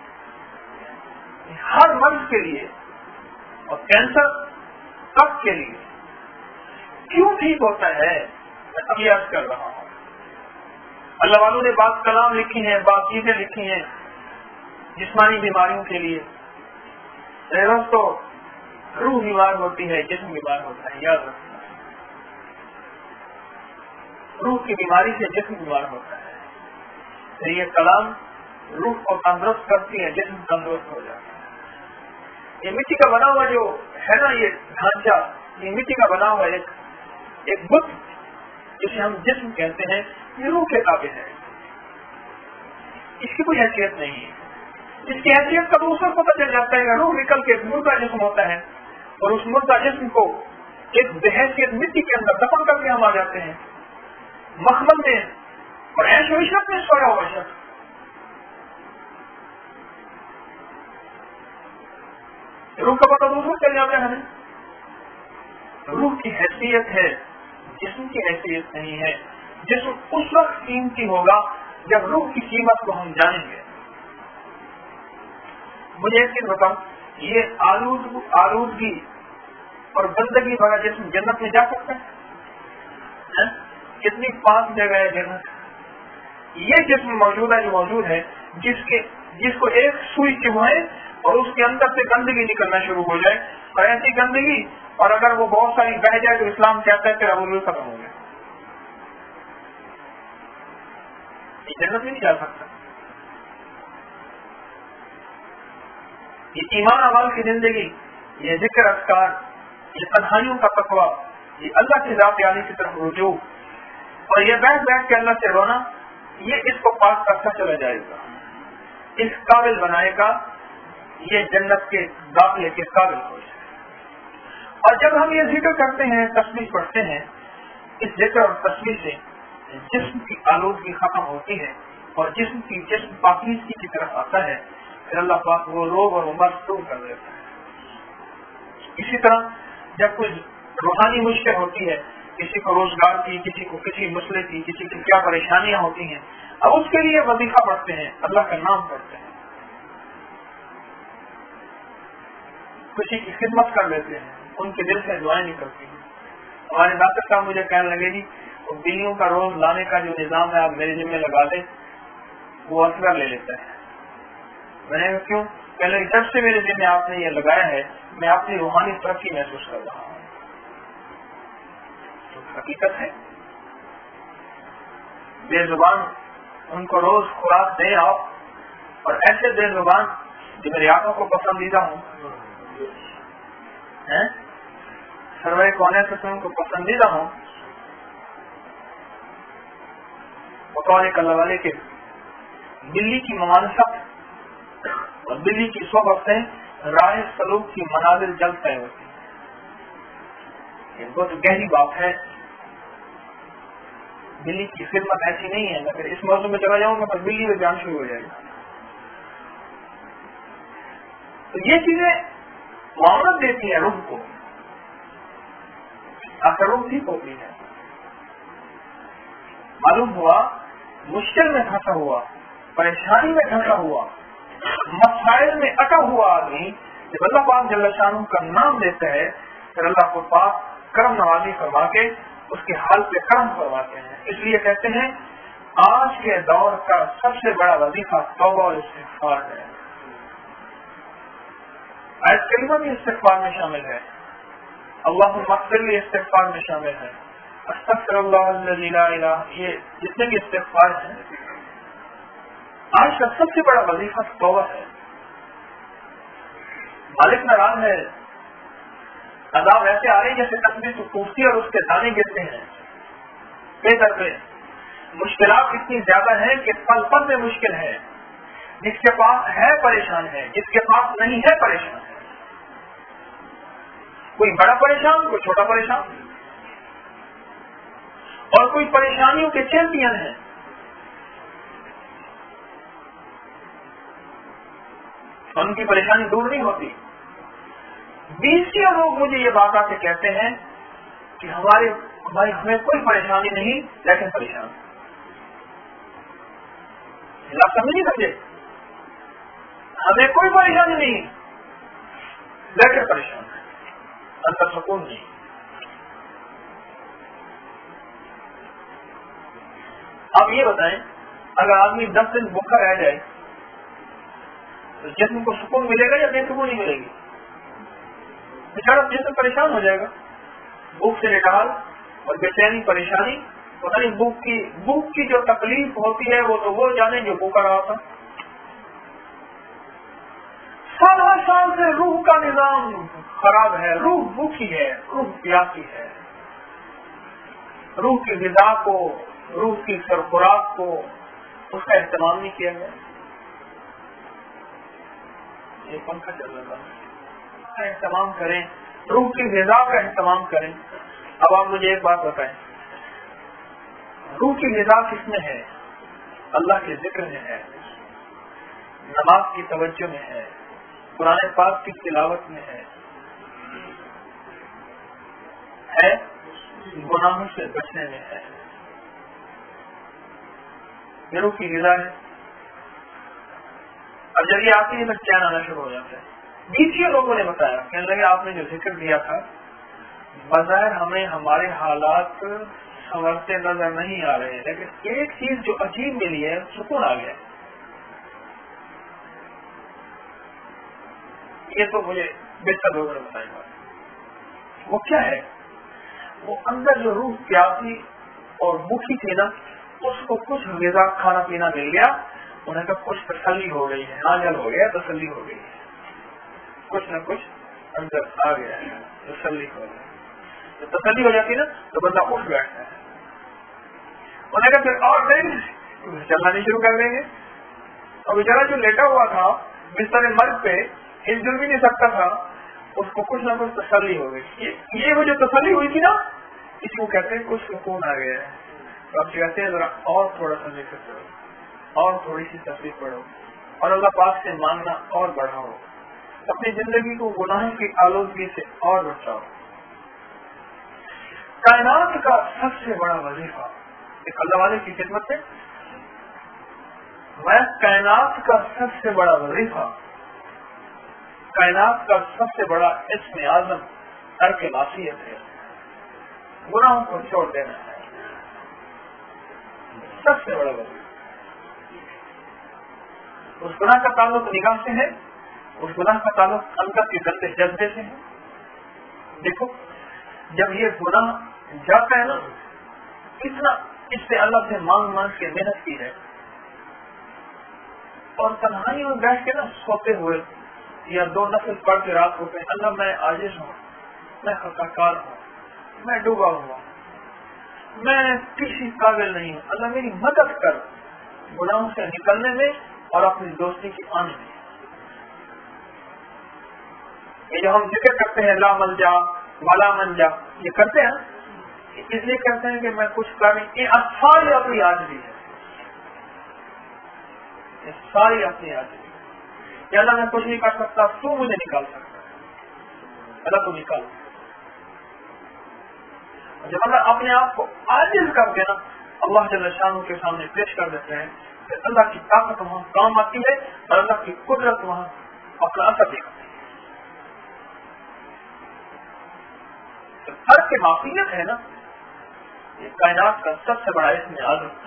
ہر مرض کے لیے اور کینسر کب کے لیے کیوں ٹھیک ہوتا ہے میں اب یاد کر رہا ہوں۔ اللہ والوں نے بات کلام لکھی ہیں، بات چیزیں لکھی ہیں جسمانی بیماریوں کے لیے۔ تو روح بیمار ہوتی ہے، جسم بیمار ہوتا ہے، یاد رکھنا۔ روح کی بیماری سے جسم بیمار ہوتا ہے، تو یہ کلام روح کو تندرست کرتی ہے، جسم تندرست ہو جاتا ہے۔ یہ مٹی کا بنا ہوا جو ہے نا، یہ ڈھانچہ، یہ مٹی کا بنا ہوا ایک ایک بت جسے ہم جسم کہتے ہیں، یہ روح کے قابل ہے، اس کی کوئی حیثیت نہیں ہے۔ اس کی حیثیت کا دوسرا پتہ چل جاتا ہے کہ روح نکل کے ایک مردہ جسم ہوتا ہے اور اس مردہ جسم کو ایک بحیثیت مٹی کے اندر دفن کر کے ہم آ جاتے ہیں، مخمل میں اور ایش و عشرت میں سویا ہوا شخص۔ روح کا پتہ دوسرا چل جاتا ہے ہمیں۔ روح کی حیثیت ہے، جسم کی حیثیت نہیں ہے۔ جسم اس وقت قیمتی ہوگا جب روح کی قیمت کو ہم جانیں گے۔ مجھے ایک چیز بتاؤ، یہ آلود آلودگی اور گندگی بھرا جسم جنت میں جا سکتا ہے؟ کتنی پانچ جگہ ہے جنت، یہ جسم موجود ہے جو موجود ہے، جس کے جس کو ایک سوئی چبھائے اور اس کے اندر سے گندگی نکلنا شروع ہو جائے، اور ایسی گندگی اور اگر وہ بہت ساری بہ جائے تو اسلام کہتا ہے کہ ابو ختم ہو گیا، جنت میں نہیں جا سکتا۔ یہ ایمان عمل کی زندگی، یہ ذکر اذکار، یہ تنہائیوں کا تقویٰ، یہ اللہ کی ذات عالی کی طرف رجوع اور یہ بیٹھ بیٹھ کے اللہ سے رونا، یہ اس کو پاس کرتا چلا جائے گا، اس قابل بنائے گا یہ جنت کے داخلے کے قابل ہو جائے۔ اور جب ہم یہ ذکر کرتے ہیں، تسبیح پڑھتے ہیں، اس ذکر اور تسبیح سے جسم کی آلودگی ختم ہوتی ہے اور جسم کی جسم پاکیزگی کی طرف آتا ہے، پھر اللہ پاک وہ روگ اور مرض دور کر دیتا ہے۔ اسی طرح جب کوئی روحانی مشکل ہوتی ہے، کسی کو روزگار کی، کسی کو کسی مسئلے کی، کسی کی کیا پریشانیاں ہوتی ہیں، اب اس کے لیے وظیفہ پڑھتے ہیں، اللہ کا نام پڑھتے ہیں، کسی کی خدمت کر لیتے ہیں، ان کے دل سے دعائیں نکلتی ہیں۔ ہمارے ڈاکٹر صاحب مجھے کہنے لگے جی بلیوں کا روز لانے کا جو نظام ہے آپ میرے ذمہ لگا دیں، وہ اصغر لے لیتا ہے۔ میں نے کہا کیوں؟ پہلے جب سے میرے ذمہ آپ نے یہ لگایا ہے میں اپنی روحانی ترقی محسوس کر رہا ہوں۔ تو حقیقت ہے بے زبان ان کو روز خوراک دیں آپ، اور ایسے بے زبان جو میری آنکھوں کو پسندیدہ ہوں، سروے کونے سے ان کو پسندیدہ ہوں، بطور اللہ والے کے بلی کی ممانست اور بلی کی صحبت سے راہ سلوک کی منازل جلد طے ہوتی ہے۔ یہ بہت گہری بات ہے۔ بلی کی خدمت ایسی نہیں ہے، اگر اس موضوع میں چلا جاؤں گا تو بلی میں جان شروع ہو جائے گا۔ تو یہ چیزیں معاونت دیتی ہے روح کو، آخر روح ٹھیک ہوتی ہے۔ معلوم ہوا مشکل میں پھنسا ہوا، پریشانی میں پھنسا ہوا، مسائل میں اٹا ہوا آدمی جب اللہ پاک جل شانہ کا نام لیتا ہے پھر اللہ کو پاک کرم نوازی فرما کے اس کے حال پہ کرم فرماتے ہیں۔ اس لیے کہتے ہیں آج کے دور کا سب سے بڑا وظیفہ توبہ اور استغفار ہے۔ آیت کریمہ بھی استغفار میں شامل ہے، اللہم اغفر لی استغفار میں شامل ہے، استغفر اللہ الذی لا الہ، یہ جتنے بھی استغفار ہیں آج کا سب سے بڑا وظیفہ توبہ ہے۔ مالک ناراض ہے، عذاب ایسے آ رہے جیسے تسبیح تو ٹوٹتی اور اس کے دانے گرتے ہیں بے در پہ، مشکلات اتنی زیادہ ہیں کہ پل پل میں مشکل ہے، جس کے پاس ہے پریشان ہے، جس کے پاس نہیں ہے پریشان ہے، کوئی بڑا پریشان کوئی چھوٹا پریشان، اور کوئی پریشانیوں کے چیمپئن ہیں۔ ان کی پریشانی دور نہیں ہوتی۔ بیسیاں لوگ مجھے یہ بات آ کے کہتے ہیں کہ ہمارے ہماری ہمیں کوئی پریشانی نہیں لیکن پریشان، آپ سمجھ نہیں سکتے، ہمیں کوئی پریشانی نہیں لیکن پریشان ہے، اندر سکون نہیں۔ آپ یہ بتائیں اگر آدمی دس دن بھوکا رہ جائے تو جسم کو سکون ملے گا یا بے سکونی ملے گی؟ بیچارہ جسم پریشان ہو جائے گا، بھوک سے نکال اور بے چینی پریشانی، پتہ نہیں بھوک کی بھوک کی جو تکلیف ہوتی ہے وہ تو وہ جانے جو بھوکا رہا تھا۔ سال ہر سال سے روح کا نظام خراب ہے، روح بھوکی ہے، روح پیاسی ہے، روح کی غذا کو، روح کی سرخوراک کو اس کا اہتمام نہیں کیا گیا۔ یہ پنکھا چل رہا ہے، اہتمام کریں، روح کی غذا کا اہتمام کریں۔ اب آپ مجھے ایک بات بتائیں، روح کی غذا کس میں ہے؟ اللہ کے ذکر میں ہے، نماز کی توجہ میں ہے، قرآن پاک کی تلاوت میں ہے، ہے گناہوں سے بچنے میں ہے، یہ روح کی غذا ہے۔ اب جب یہ آتی ہے تو چین آنا شروع ہو جاتا ہے۔ بیچ لوگوں نے بتایا، کہنے لگے آپ نے جو ذکر دیا تھا بظاہر ہمیں ہمارے حالات سنورتے نظر نہیں آ رہے، لیکن ایک چیز جو عجیب ملی ہے، سکون آ گیا۔ یہ تو مجھے بہتر لوگوں نے بتائی بات، وہ کیا ہے؟ وہ اندر جو روح پیاسی اور بھوکی تھی نا، اس کو کچھ غذا کھانا پینا مل گیا، انہیں کہا کچھ تسلی ہو گئی ہے، ناجل ہو گیا، تسلی ہو گئی ہے، کچھ نہ کچھ اندر آ گیا ہے، تسلی ہو گئی۔ تو تسلی ہو جاتی نا تو بندہ اٹھ بیٹھتا ہے، انہیں کہا پھر اور دیں چلنا نہیں شروع کر دیں گے۔ اور بیچارہ جو لیٹا ہوا تھا بستر مرگ پہ، ہل جل بھی نہیں سکتا تھا، اس کو کچھ نہ کچھ تسلی ہو گئی۔ یہ وہ جو تسلی ہوئی تھی نا، اس کو کہتے ہیں کچھ سکون آ گیا ہے، تو آپ کہتے ہیں ذرا اور تھوڑا سا ذکر کرو اور تھوڑی سی تصویر پڑھو اور اللہ پاک سے مانگنا اور بڑھاؤ، اپنی زندگی کو گناہوں کی آلودگی سے اور بچاؤ۔ کائنات کا سب سے بڑا وظیفہ ایک اللہ والے کی خدمت ہے، میں کائنات کا سب سے بڑا وظیفہ، کائنات کا سب سے بڑا اسم اعظم ترک معصیت ہے، گناہوں کو چھوڑ دینا ہے، سب سے بڑا وظیفہ۔ اس گناہ کا تعلق نگاہ سے ہے، اس گناہ کا تعلق اندر کے گندے جذبے سے ہے۔ دیکھو جب یہ گناہ جاتا ہے نا، کتنا اس سے اللہ سے مانگ مانگ کے محنت کی ہے، اور تنہائی میں بیٹھ کے نا سوتے ہوئے یا دو نفل پڑھ کے رات کو کہ اللہ میں عاجز ہوں، میں خطاکار ہوں، میں ڈوبا ہوا ہوں، میں کسی قابل نہیں ہوں، اللہ میری مدد کر گناہوں سے نکلنے میں اور اپنی دوستی کی آنے میں۔ یہ جو ہم ذکر کرتے ہیں لا ملجا ولا منجا، یہ کرتے ہیں اس لیے کرتے ہیں کہ میں کچھ کر نہیں، یہ ساری اپنی عاجزی ہے، یہ ساری اپنی عاجزی ہے کہ اللہ میں کچھ نہیں کر سکتا، تو مجھے نکال سکتا، اللہ تو نکال۔ جب اللہ اپنے آپ کو عاجز کر کے نا اللہ جل شانہ کے سامنے پیش کر دیتے ہیں، پھر اللہ کی طاقت وہاں کام آتی ہے اور اللہ کی قدرت وہاں اپنا اثر دکھاتی ہے۔ ہر کے معصیت ہے نا، یہ کائنات کا سب سے بڑا اسم اعظم ہے۔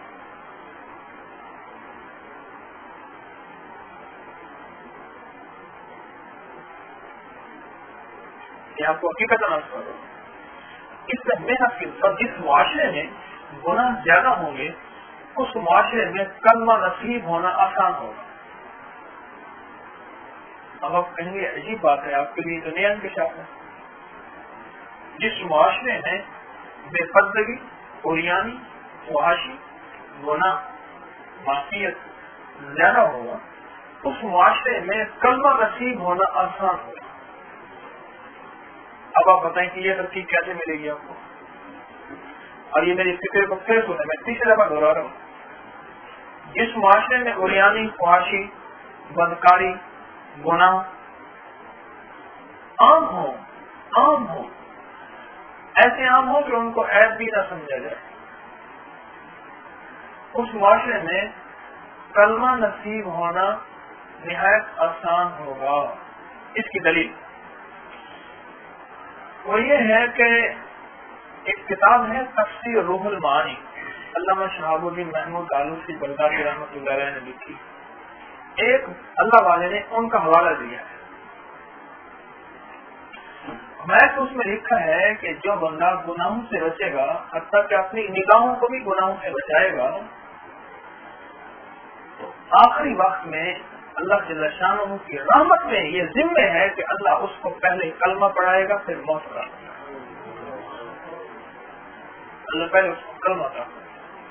یہ آپ کو حقیقت عرض کرو، اس میں محنت کی اور جس معاشرے میں گناہ زیادہ ہوں گے اس معاشرے میں کلمہ نصیب ہونا آسان ہوگا۔ اب آپ کہیں گے عجیب بات ہے، آپ کے لیے تو نیا انکشاف ہے۔ جس معاشرے میں بے پردگی، اوریانی، فحاشی، گناہ، معصیت زیادہ ہوگا اس معاشرے میں کلمہ نصیب ہونا آسان ہوگا۔ اب آپ بتائیں کہ یہ ترتیب کیسے ملے گی آپ کو؟ اور یہ میری فکر کو پھر سنیں، میں تیسری دفعہ دوہرا رہا ہوں۔ جس معاشرے میں اوریانی، فحاشی، بدکاری، گناہ عام ہو، عام ہو، ایسے عام ہو کہ ان کو عیب بھی نہ سمجھا جائے، اس معاشرے میں کلمہ نصیب ہونا نہایت آسان ہوگا۔ اس کی دلیل وہ یہ ہے کہ ایک کتاب ہے تفسیر روح المعانی، علامہ شہاب الدین محمود آلوسی بغدادی رحمۃ اللہ علیہ نے لکھی، ایک اللہ والے نے ان کا حوالہ دیا ہے۔ میں تو اس میں لکھا ہے کہ جو بندہ گناہوں سے بچے گا، حتیٰ کہ اپنی نگاہوں کو بھی گناہوں سے بچائے گا، تو آخری وقت میں اللہ جل شانہ کی رحمت میں یہ ذمہ ہے کہ اللہ اس کو پہلے کلمہ پڑھائے گا، پھر موت کرے گا۔ اللہ پہلے اس کو کلمہ کرے گا،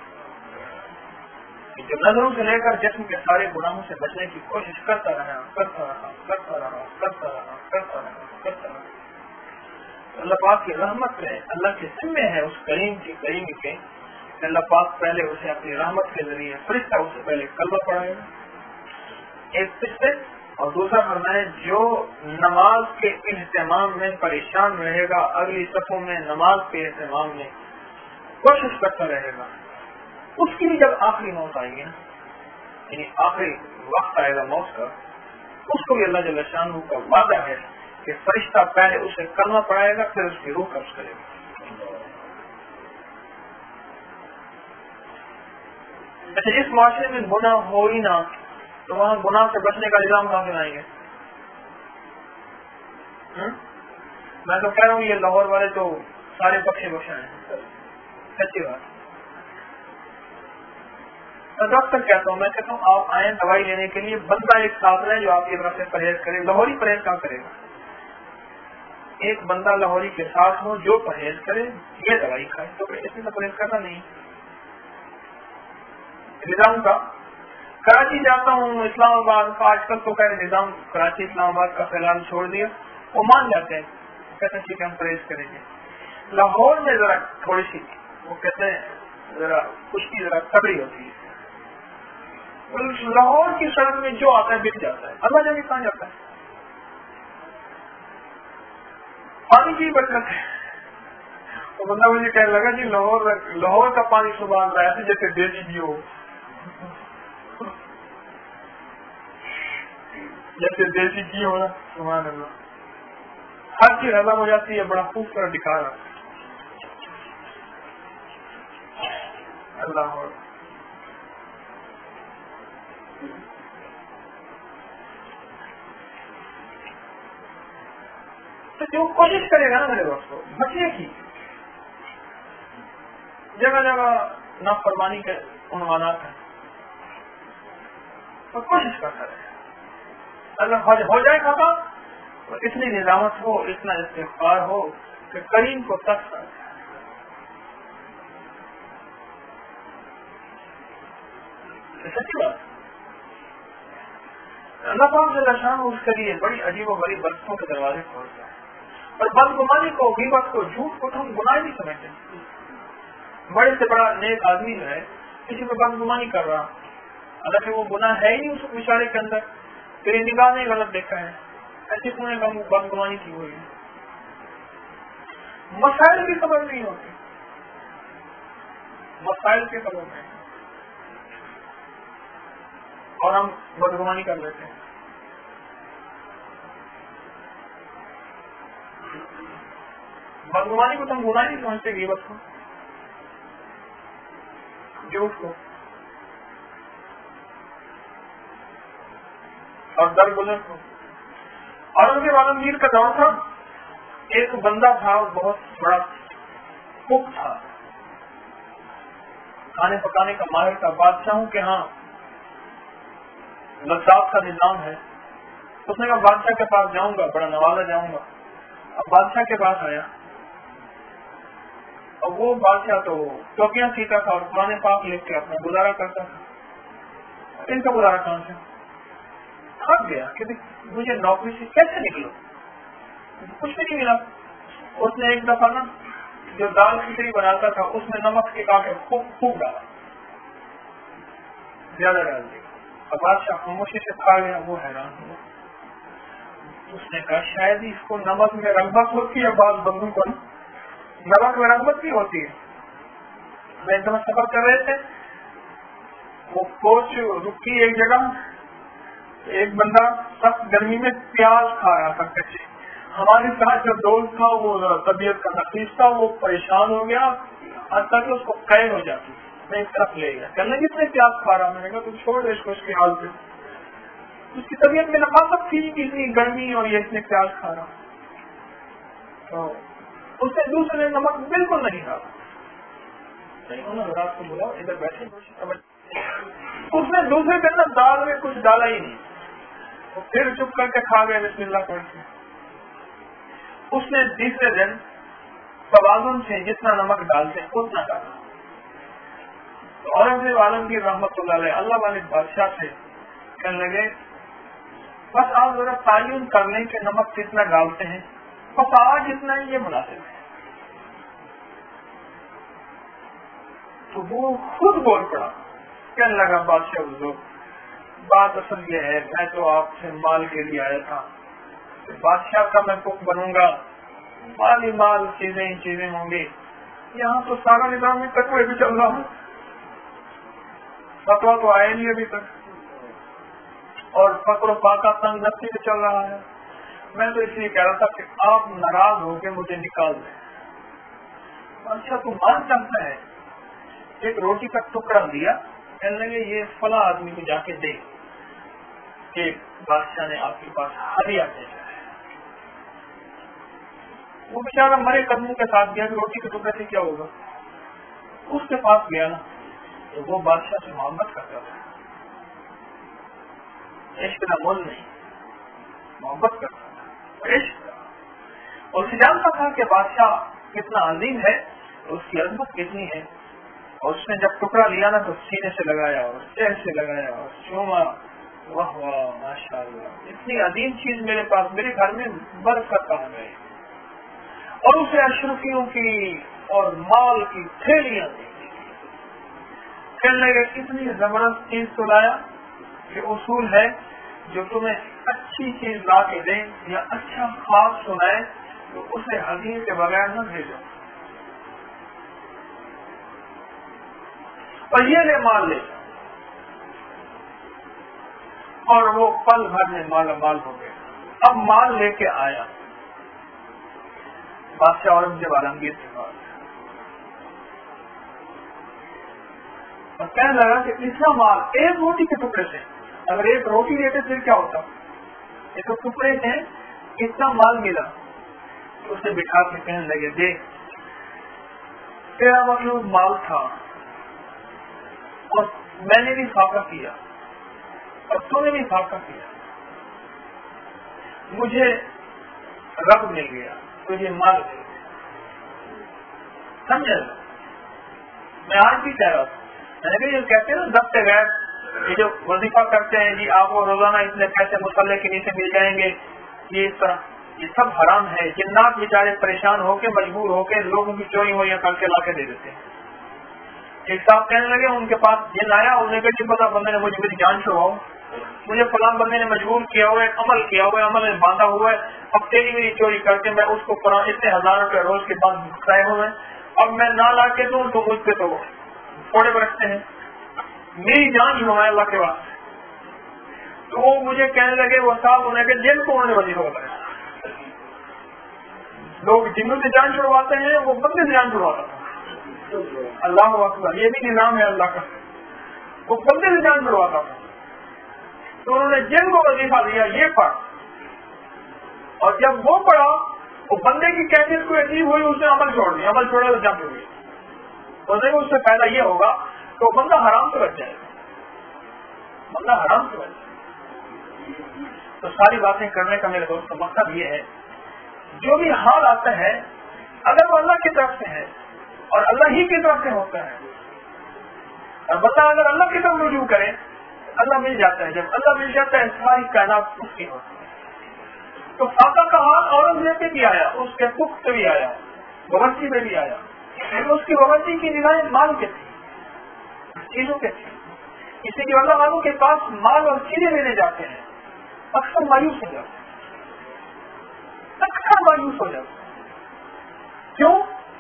جو نظروں سے لے کر جسم کے سارے گناہوں سے بچنے کی کوشش کرتا رہا کرتا رہا کرتا رہا کرتا رہا کرتا رہا کرتا رہا اللہ پاک کی رحمت میں اللہ کے ذمہ ہے اس کریم کی کریم کے کہ اللہ پاک پہلے اسے اپنی رحمت کے ذریعے فرشتہ اسے پہلے کلمہ پڑھائے گا، ایک فرشتے، اور دوسرا فرمائے جو نماز کے اہتمام میں پریشان رہے گا، اگلی صفوں میں نماز کے اہتمام میں کوشش کرتا رہے گا، اس کی بھی جب آخری موت آئے گی نا، یعنی آخری وقت آئے گا موت کا، اس کو بھی اللہ جل شانہ کا وعدہ ہے کہ فرشتہ پہلے اسے کلمہ پڑھائے گا، پھر اس کی روح قبض کرے گا۔ اچھا، اس معاشرے میں گناہ ہو ہی نہ تو وہاں گناہ سے بچنے کا نظام کہاں سے لائیں گے؟ میں تو کہہ رہا ہوں یہ لاہور والے تو سارے بخشے بخشے ہیں، سچی بات۔ میں ڈاکٹر کہتا ہوں، میں کہتا ہوں آپ آئیں دوائی لینے کے لیے، بندہ ایک ساتھ لیں جو آپ کی طرف سے پرہیز کرے، لاہوری پرہیز کہاں کرے گا؟ ایک بندہ لاہوری کے ساتھ ہو جو پرہیز کرے، یہ دوائی کھائے، تو اس میں تو پرہیز کرنا نہیں۔ نظام کا کراچی جاتا ہوں، اسلام آباد کا آج کل تو کہہ رہے نظام کراچی اسلام آباد کا فی الحال چھوڑ دیا، وہ مان جاتے ہیں، کہتے ہیں ٹھیک ہے ہم پرہیز کریں گے۔ لاہور میں ذرا تھوڑی سی وہ کہتے ہیں ذرا خشکی ذرا تگڑی ہوتی ہے. لاہور کی سڑک میں جو آتا ہے بک جاتا ہے, اللہ جانے کہاں جاتا ہے. پانی کی برکت ہے. تو بندہ مجھے کہنے لگا جی لاہور لاہور کا پانی سبحان اللہ ایسے جیسے دیسی بھی ہو, جیسے دیسی گھی ہو نا, سبحان اللہ, ہر چیز ہضم ہو جاتی ہے, بڑا خوبصورت دکھا رہا اللہ. تو جو کوشش کرے گا نا میرے دوستوں بچنے کی, جگہ جگہ نافرمانی کے عنوانات ہیں, تو کوشش کرتا رہے. اگر ہو جائے ختم تو اتنی نظامت ہو, اتنا استغفار ہو کہ کریم کو تک کر جائے. سچی بات, اللہ پاک جل شانہ اس کے لیے بڑی عجیب و غریب برکتوں کے دروازے کھولتا ہے. اور بدگمانی کو, غیبت کو, جھوٹ کو ہم گناہ نہیں سمجھتے. بڑے سے بڑا نیک آدمی جو ہے کسی کو بدگمانی کر رہا, حالانکہ وہ گناہ ہے ہی نہیں اس بیچارے کے اندر, تیری نگاہ نے غلط دیکھا ہے, ایسے کون کا بدگمانی کی ہوئی ہے. مسائل کی خبر نہیں ہوتی, مسائل کی خبر نہیں, اور ہم بدگمانی کر لیتے ہیں. بدگمانی کو تو ہم گناہ نہیں سمجھتے, غیبت کو, جھوٹ کو, اور درگزر کو. اور ان کے عالمگیر کا دور تھا, ایک بندہ تھا بہت بڑا کک تھا, کھانے پکانے کا ماہر تھا, بادشاہوں کے ہاں لذات کا نظام ہے. اس نے کہا بادشاہ کے پاس جاؤں گا, بڑا نوازا جاؤں گا. اب بادشاہ کے پاس آیا, اور وہ بادشاہ تو ٹوپیاں سیتا تھا اور قرآن پاک لکھ کے اپنا گزارا کرتا تھا. ان کا گزارا کہاں سے, تھک گیا کہ مجھے نوکری سے کیسے نکلو, کچھ بھی نہیں ملا. اس نے ایک دفعہ نا جو دال کھچڑی بناتا تھا اس میں نمک کے کاٹے خوب خوب ڈالا, زیادہ ڈال دیا. اب بادشاہ خاموشی سے کھا گیا, وہ حیران ہوا. اس نے کہا شاید ہی اس کو نمک میں رغبت ہوتی ہے, بعض بندوں کو نمک میں رغبت بھی ہوتی ہے. میں ایک دم سفر کر رہے تھے, وہ کوچ رکی ایک جگہ, ایک بندہ سخت گرمی میں پیاز کھا رہا تھا کچے. ہمارے ساتھ جو دوست تھا وہ طبیعت کا نفیس تھا, وہ پریشان ہو گیا حتیٰ کہ اس کو قید ہو جاتی. میں ایک طرف لے گیا, کہنے لگے اتنے پیاز کھا رہا, میں نے کہا تم چھوڑ دے اس کو اس کے حال سے, اس کی طبیعت میں نفاست تھی کہ اتنی گرمی اور یہ اتنے پیاز کھا رہا. تو اس نے دوسرے نے نمک بالکل نہیں کھایا. رات کو بولا ادھر بیٹھے, اس نے دوسرے دن نا دال میں کچھ ڈالا ہی نہیں, وہ پھر چپ کر کے کھا گئے بسم اللہ پڑھ کے. اس نے تیسرے دن توازن سے جتنا نمک ڈالتے ہیں اتنا ڈالا. اورنگزیب عالمگیر رحمت اللہ علیہ اللہ والے بادشاہ سے کہنے لگے بس آپ ذرا تعین کر لیں کہ نمک کتنا ڈالتے ہیں, بس آج اتنا ہی یہ مناسب ہے. تو وہ خود بول پڑا, کہنے لگا بادشاہ حضور بات اصل یہ ہے, میں تو آپ سے مال کے لیے آیا تھا, بادشاہ کا میں کک بنوں گا, مال ہی مال, چیزیں ہی چیزیں ہوں گی. یہاں تو سارا نظام میں تقوی بھی چل رہا ہے, فتوا تو آئے نہیں ابھی تک, اور فقر و فاقہ تنگ دستی بھی چل رہا ہے. میں تو اس لیے کہہ رہا تھا کہ آپ ناراض ہو کے مجھے نکال دیں. اچھا تو مان چاہتا ہے, ایک روٹی کا ٹکڑا دیا, کہنے لگے یہ فلاں آدمی کو جا کے دے کہ بادشاہ نے آپ کے پاس ہدیہ بھیجا ہے. وہ بیچارہ مرے قدموں کے ساتھ گیا کہ روٹی کے ٹکڑے سے کیا ہوگا. اس کے پاس گیا نا تو وہ بادشاہ سے محبت کرتا تھا, عشق کا مول نہیں, محبت کرتا تھا, عشق. اور اسے جانتا تھا کہ بادشاہ کتنا عظیم ہے, اس کی عظمت کتنی ہے. اور اس نے جب ٹکڑا لیا نا تو سینے سے لگایا اور چہرے سے لگایا اور چوما, واہ واہ ماشاء اللہ, اتنی عظیم چیز میرے پاس, میرے گھر میں برکت آ گئی. اور اسے اشرفیوں کی اور مال کی تھیلیاں دی, کہنے لگے اتنی زبردست چیز تو لایا کہ اصول ہے جو تمہیں اچھی چیز لا کے دیں یا اچھا خواب سنائے تو اسے حدیث کے بغیر نہ بھیجو، اور یہ لے مال لے، اور وہ پل بھر میں مالا مال ہو گئے۔ اب مال لے کے آیا بادشاہ اورنگزیب عالمگیر کے پاس اور کہنے لگا کہ اتنا مال ایک روٹی کے ٹکڑے سے، اگر ایک روٹی لیتے پھر کیا ہوتا، ایک ٹکڑے سے اتنا مال ملا۔ اسے بٹھا کے کہنے لگے دیکھ تیرا مطلوب مال تھا اور میں نے بھی فاقہ کیا اور تو نے بھی فاقہ کیا، مجھے رب مل گیا، تجھے مال مل گیا، سمجھے؟ میں آج بھی کہہ رہا تھا، میں نے کہا یہ کہتے ہیں نا ضبط غیر، یہ جو وظیفہ کرتے ہیں جی آپ کو روزانہ اتنے پیسے مصلے کے نیچے مل جائیں گے، یہ اس طرح یہ سب حرام ہے۔ جنات بیچارے پریشان ہو کے مجبور ہو کے لوگوں کی چوری ہوئی کر کے لا کے دے دیتے ہیں۔ ایک صاحب کہنے لگے ان کے پاس جن آیا، انہوں نے کہا پتا بندے نے مجھے میری جان چھڑواؤ، مجھے فلاں بندے نے مجبور کیا ہوا ہے، عمل کیا ہوا ہے، عمل میں باندھا ہوا ہے، اب تیری میری چوری کر کے میں اس کو قرآن اتنے ہزار روپے روز کے بعد بھٹکائے ہوئے ہیں، اب میں نہ لا کے دوں تو مجھ پہ تو تھوڑے برستے ہیں، میری جان چھڑوائے اللہ کے واسطے۔ تو وہ مجھے کہنے لگے وہ صاحب انہیں کہ جن کو انہوں نے وظیفہ بتایا، لوگ جنوں سے جان چھڑواتے ہیں وہ بندے سے جان چھڑواتا تھا، اللہ اکبر، یہ بھی نظام ہے اللہ کا، وہ بندے سے جان چھڑواتا تھا۔ تو انہوں نے جن کو وظیفہ دیا یہ پڑھ، اور جب وہ پڑھا وہ بندے کی کیفیت کو عجیب ہوئی، اس نے عمل چھوڑ دیا، عمل چھوڑا تو جنگ ہوئی، بندے کو اس سے فائدہ یہ ہوگا کہ وہ بندہ حرام سے بچ جائے گا، بندہ حرام سے بچ جائے گا۔ تو ساری باتیں کرنے کا میرے دوست کا مقصد یہ ہے جو بھی حال آتا ہے اگر وہ اللہ کی طرف سے ہے اور اللہ ہی کی طرف سے ہوتا ہے، اور بندہ اگر اللہ کی طرف رجوع کرے اللہ مل جاتا ہے، جب اللہ مل جاتا ہے ساری کائنات اس کی ہوتی ہے۔ تو فاقہ کا حال اورنگزیب پہ بھی آیا، اس کے پخت پہ بھی آیا، باورچی پہ بھی آیا، لیکن اس کی باورچی کی نگاہیں مال کے تھی، چیزوں کے تھی، اسی لیے اللہ والوں کے پاس مال اور چیزیں لینے جاتے ہیں اکثر مایوس ہو جاتے ہیں، اکثر مایوس ہو جاتے ہیں۔ کیوں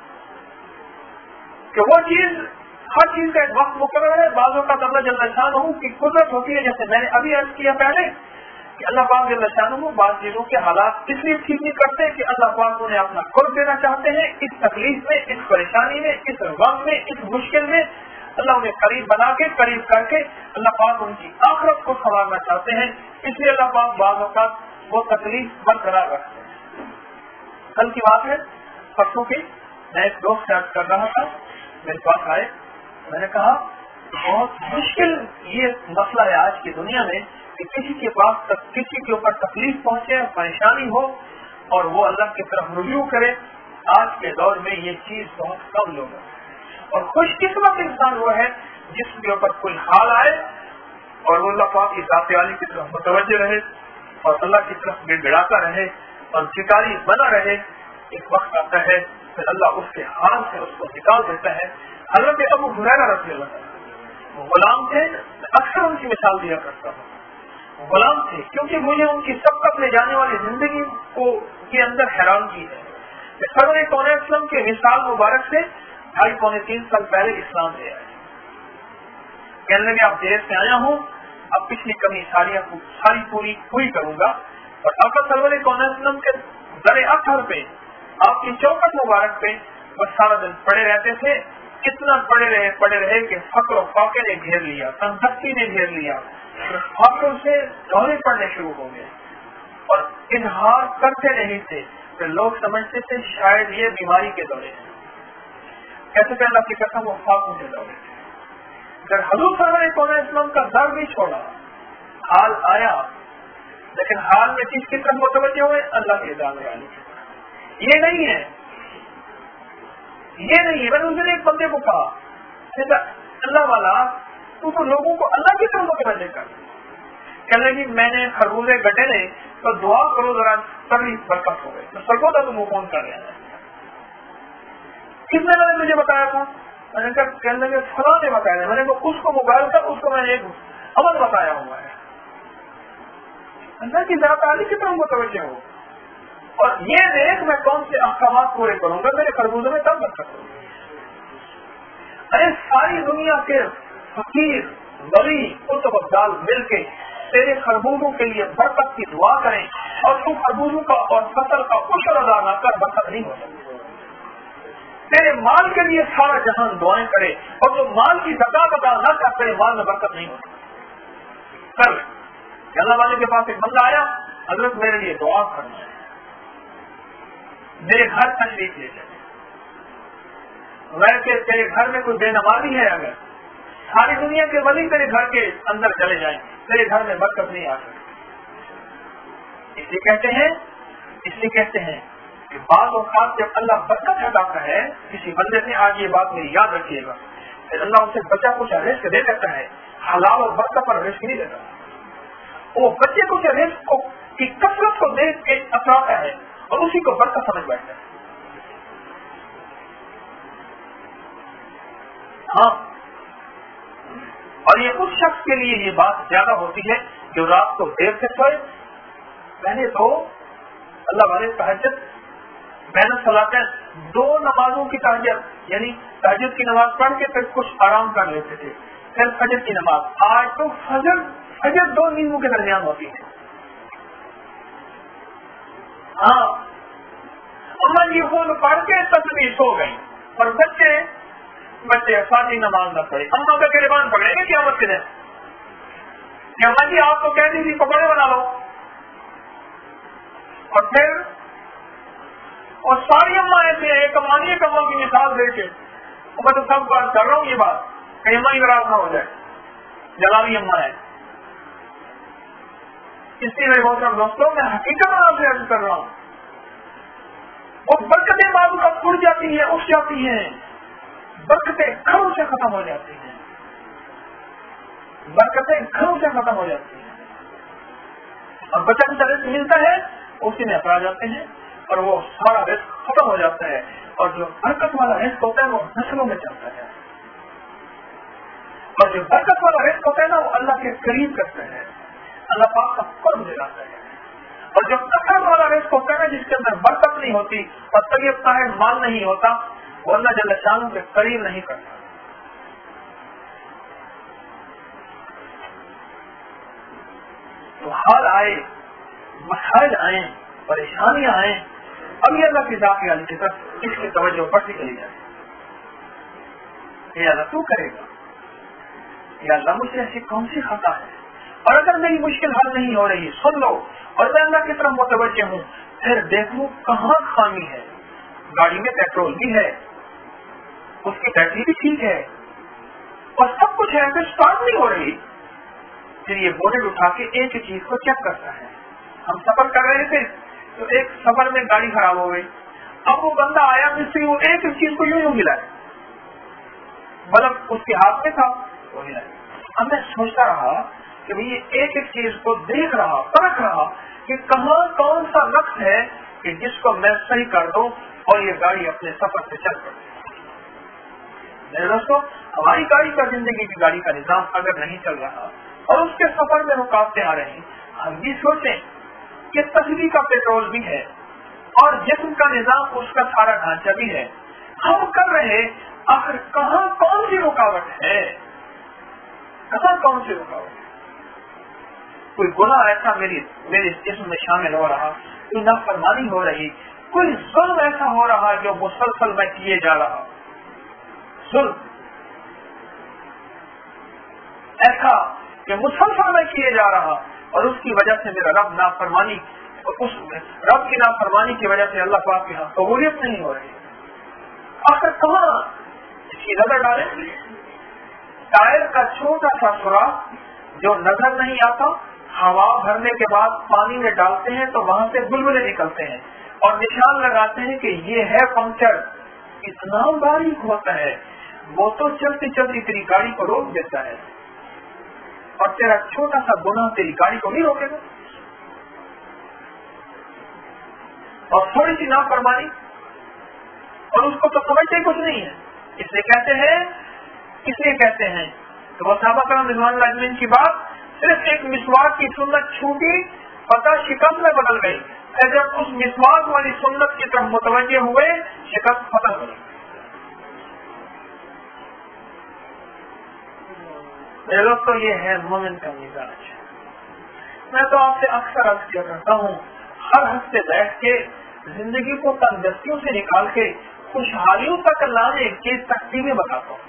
کہ وہ چیز ہر چیز کا ایک وقت مقرر ہے، بعضوں کا اللہ جل شانہ کی قدرت ہوتی ہے، جیسے میں نے ابھی عرض کیا پہلے کہ اللہ پاک جل شانہ بعض چیزوں کے حالات اس لیے ٹھیک نہیں کرتے کہ اللہ پاک انہیں اپنا قرب دینا چاہتے ہیں، اس تکلیف میں، اس پریشانی میں، اس غم میں، اس مشکل میں اللہ انہیں قریب بنا کے قریب کر کے اللہ پاک ان کی آخرت کو سنوارنا چاہتے ہیں، اس لیے اللہ پاک بعض اوقات وہ تکلیف برقرار رکھتے ہیں۔ کل کی بات ہے، پرسوں کی، میں ایک دوست سے عرض کر رہا تھا، میرے پاس آئے، میں نے کہا بہت مشکل یہ مسئلہ ہے آج کی دنیا میں کہ کسی کے پاس کسی کے اوپر تکلیف پہنچے، پریشانی ہو اور وہ اللہ کی طرف رجوع کرے، آج کے دور میں یہ چیز بہت کم لوگ ہیں، اور خوش قسمت انسان وہ ہے جس کے اوپر کوئی حال آئے اور وہ اللہ پاک کی ذات عالی کی طرف متوجہ رہے اور اللہ کی طرف گڑ گڑاتا رہے اور شکاری بنا رہے۔ ایک وقت آتا ہے پھر اللہ اس کے حال سے اس کو نکال دیتا ہے۔ حضرت ابو ہریرہ رضی اللہ عنہ وہ غلام تھے، اکثر ان کی مثال دیا کرتا ہوں، غلام تھے کیونکہ مجھے ان کی سبقت لے جانے والی زندگی کو کے اندر حیران کی ہے کہ سرور کون اسلام کے مثال مبارک سے ڈھائی پونے تین سال پہلے اسلام لے آئے، کہنے لگے اب دیر سے آیا ہوں، اب پچھلی کمی ساری ساری پوری پوری کروں گا، اور آپ سرور کون اسلام کے در اثر پہ آپ کی چوکٹ مبارک پہ بس سارا دن پڑے رہتے تھے، کتنا پڑے رہے پڑے رہے کہ فقر و فاقے نے گھیر لیا، تندرستی نے گھیر لیا، فقر سے دورے پڑنے شروع ہو گئے اور اظہار کرتے نہیں تھے، پھر لوگ سمجھتے تھے شاید یہ بیماری کے دورے ہیں، کیسے کہ اللہ کی قسم وہ فاقوں کے دورے تھے۔ اگر حضور صلی اللہ علیہ وسلم کا در بھی چھوڑا، حال آیا، لیکن حال میں کس کی طرف متوجہ ہوئے؟ اللہ کے ذات عالی کی طرف۔ یہ نہیں ہے یہ نہیں ہے میں نے اس دن ایک بندے کو کہا اللہ والا تو تو لوگوں کو اللہ کی طرف متوجہ کر، کہنے لگی میں نے خربوزے گٹے نے تو دعا کرو ذرا سبھی برکت ہو گئے، تو سرگودا تو منہ کون کر رہے ہیں، کس نے میں نے مجھے بتایا تھا؟ मैंने कहा कहने लगे फलां ने बताया। मैंने कहा उसको मोबाइल का उसको मैंने एक अमल बताया हुआ है। अल्लाह की ज़ात आली की तरफ मुतवज्जह हो और ये देख मैं कौन से अहकामात पूरे करूंगा मेरे खरबूजे में तब बरकत होगी। अरे सारी दुनिया के फकीर वली कुतुब अब्दाल मिलके तेरे खरबूजों के लिए बरकत की दुआ करें और तू खरबूजों का और फसल का उशर अदा न कर, बरकत नहीं हो सकती। तेरे माल के लिए सारा जहान दुआएं करे और जो माल की ज़कात अदा न कर तेरे माल में बरकत नहीं हो सकती। कर अल्लाह वाले के पास एक बंदा आया, हजरत मेरे लिए दुआ करना है, मेरे घर तशरीफ ले जाए। वैसे तेरे घर में कोई बेनमाजी है, अगर सारी दुनिया के वली तेरे घर के अंदर चले जाएं, तेरे घर में बरकत नहीं आ सकती। इसलिए कहते हैं इसलिए कहते हैं कि बात और खास जब अल्लाह बरकत हटाता है किसी बंदे से, आज ये बात मेरी याद रखिएगा, फिर अल्लाह उसे बच्चा कुछ रिस्क दे देता है, हलाल और बरकत पर रिस्क नहीं देता। वो बच्चे कुछ रिस्क को की कसरत को देख के अपनाता है और उसी को बरकत समझ बैठता है। हाँ, और ये उस शख्स के लिए ये बात ज्यादा होती है जो रात को देर से सोए। मैंने तो अल्लाह वाले तहज्जुद मेहनत सलाते दो नमाजों की तहज्जुद यानी तहज्जुद की नमाज पढ़ के फिर कुछ आराम कर लेते थे, फिर फजर की नमाज। आज तो फजर फजर दो नींदों के दरमियान होती है। हाँ, अम्मा जी फोन पढ़ के तस्वीर सो गई और बच्चे बच्चे साथी नमाज न पढ़े, अम्मा का गिरबान पकड़ेंगे क़यामत के दिन। अम्मा जी आप तो कहती थी पकौड़े बना लो, और फिर और सारी अम्मा ऐसे एक अम्मा एक अम्मा की मिसाल देके मैं तो सब बात कर रहा हूँ ये बात कहीं अम्मा ही नाराज ना हो जाए, जलाली अम्मा है। इसलिए मेरे बहुत सारे दोस्तों मैं हकीकत आपसे अर्ज कर रहा हूँ, वो बरकतें बाबू का उड़ जाती है, उठ जाती है, बरकतें घरों से खत्म हो जाती हैं, बरकतें घरों से खत्म हो जाती हैं और बच्चा को रिस्क मिलता है उसी में अपना जाते हैं और वो सारा रिस्क खत्म हो जाता है। और जो बरकत वाला रिस्क होता है वो नस्लों में चलता है, और जो बरकत वाला रिस्क होता है ना वो अल्लाह के करीब करता है, अल्लाह पाक का कर्म दिलाता है। और जो कसरत वाला रिस्क होता है ना जिसके अंदर बरकत नहीं होती और तबीयत साहिब माल नहीं होता, वो अल्लाह जल्ल शान के करीब नहीं करता। तो हाल आए, मसाइल आए, परेशानियां आए, अब ये अल्लाह की जात वाली की तरफ इसकी तवज्जो बढ़ती चली जाए। ये अल्लाह तू करेगा, या अल्लाह मुझसे ऐसी कौन सी खता है, और अगर मेरी मुश्किल हल नहीं हो रही सुन लो और मैं अल्लाह की तरफ मुतवज्जह हूँ, फिर देखो कहाँ खामी है। गाड़ी में पेट्रोल भी है, उसकी बैटरी भी ठीक है और सब कुछ है, अगर स्टार्ट नहीं हो रही, फिर ये बोनेट उठा के एक ही चीज को चेक करता है। हम सफर कर रहे थे तो एक सफर में गाड़ी खराब हो गई, अब वो बंदा आया मिस्त्री, वो एक एक चीज को यूं यूं मिलाए, बल्ब उसके हाथ में था वो मिलाए। अब मैं सोचता रहा कि भाई ये एक एक चीज को देख रहा, परख रहा कि कहाँ कौन सा नक्श है कि जिसको मैं सही कर दूं और ये गाड़ी अपने सफर से चल पड़े। मेरे दोस्तों, हमारी गाड़ी का, जिंदगी की गाड़ी का निजाम अगर नहीं चल रहा और उसके सफर में रुकावटें आ रही, हम भी सोचें कि तस्वीर का पेट्रोल भी है और जिस्म का निजाम उसका सारा ढांचा भी है, हम कर रहे, आखिर कहाँ कौन सी रुकावट है, कहाँ कौन सी रुकावट है? कोई गुनाह ऐसा मेरी मेरे जिस्म में शामिल हो रहा, कोई नाफरमानी हो रही, कोई जुल्म ऐसा हो रहा जो मुसलसल में किए जा रहा, जुल्म ऐसा कि मुसलसल में किए जा रहा और उसकी वजह से मेरा रब नाफरमानी, उस रब की नाफरमानी की वजह से अल्लाह पाक के यहाँ कबूलियत नहीं हो रही। आखिर कहाँ इसकी नजर डाले? टायर का छोटा सा सुराख जो नजर नहीं आता, हवा भरने के बाद पानी में डालते हैं तो वहां से बुलबुले निकलते हैं और निशान लगाते हैं कि ये है पंक्चर। इतना बारीक होता है, वो तो चलती चलती तेरी गाड़ी को रोक देता है और तेरा छोटा सा गुनाह तेरी गाड़ी को नहीं रोकेगा। और थोड़ी सी नाफरमानी और उसको तो समझते ही कुछ नहीं है, اس لیے کہتے ہیں اس لیے کہتے ہیں تو وہ صحابہ کرام رضوان اللہ اجمعین کی بات صرف ایک مسواک کی سنت چھوٹی پتہ شکست میں بدل گئی. جب اس مسواک والی سنت کی طرف متوجہ ہوئے شکست ختم ہوئی. میرے دوستو یہ ہے مومن کا مزاج. میں تو آپ سے اکثر عرض کیا کرتا ہوں ہر ہفتے بیٹھ کے زندگی کو تندرستیوں سے نکال کے خوشحالیوں تک لانے کی ترتیبیں بتاتا ہوں.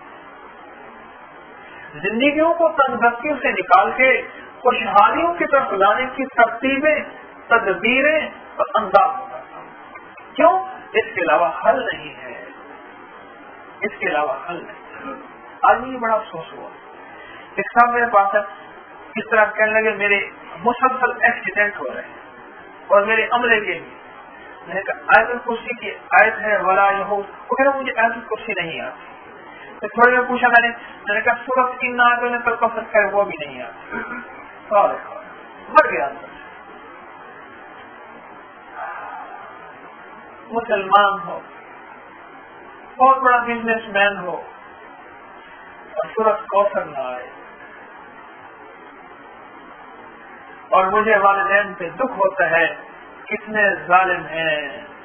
زندگیوں کو تندرستیوں سے نکال کے خوشحالیوں کی طرف لانے کی ترتیبیں تدبیریں اور انداز بتاتا ہوں. کیوں؟ اس کے علاوہ حل نہیں ہے. اس کے علاوہ حل نہیں. آج مجھے بڑا افسوس ہوا. ایک صاحب میرے پاس ہے اس طرح کہنے لگے میرے مسلسل ایکسیڈنٹ ہو رہے ہیں اور میرے عملے کے بھی. میں نے کہا آیت الکرسی کی آیت ہے ولا یہو. وہ کہہ رہا مجھے آیت الکرسی نہیں آتی. تو تھوڑی دیر پوچھا میں نے میں نے کہا سورت کی آیتوں نے کل کفر ہے وہ بھی نہیں آتی. مر گیا. مسلمان ہو بہت بڑا بزنس مین ہو اور سورت کوثر نہ آئے اور مجھے والدین پہ دکھ ہوتا ہے کتنے ظالم ہیں.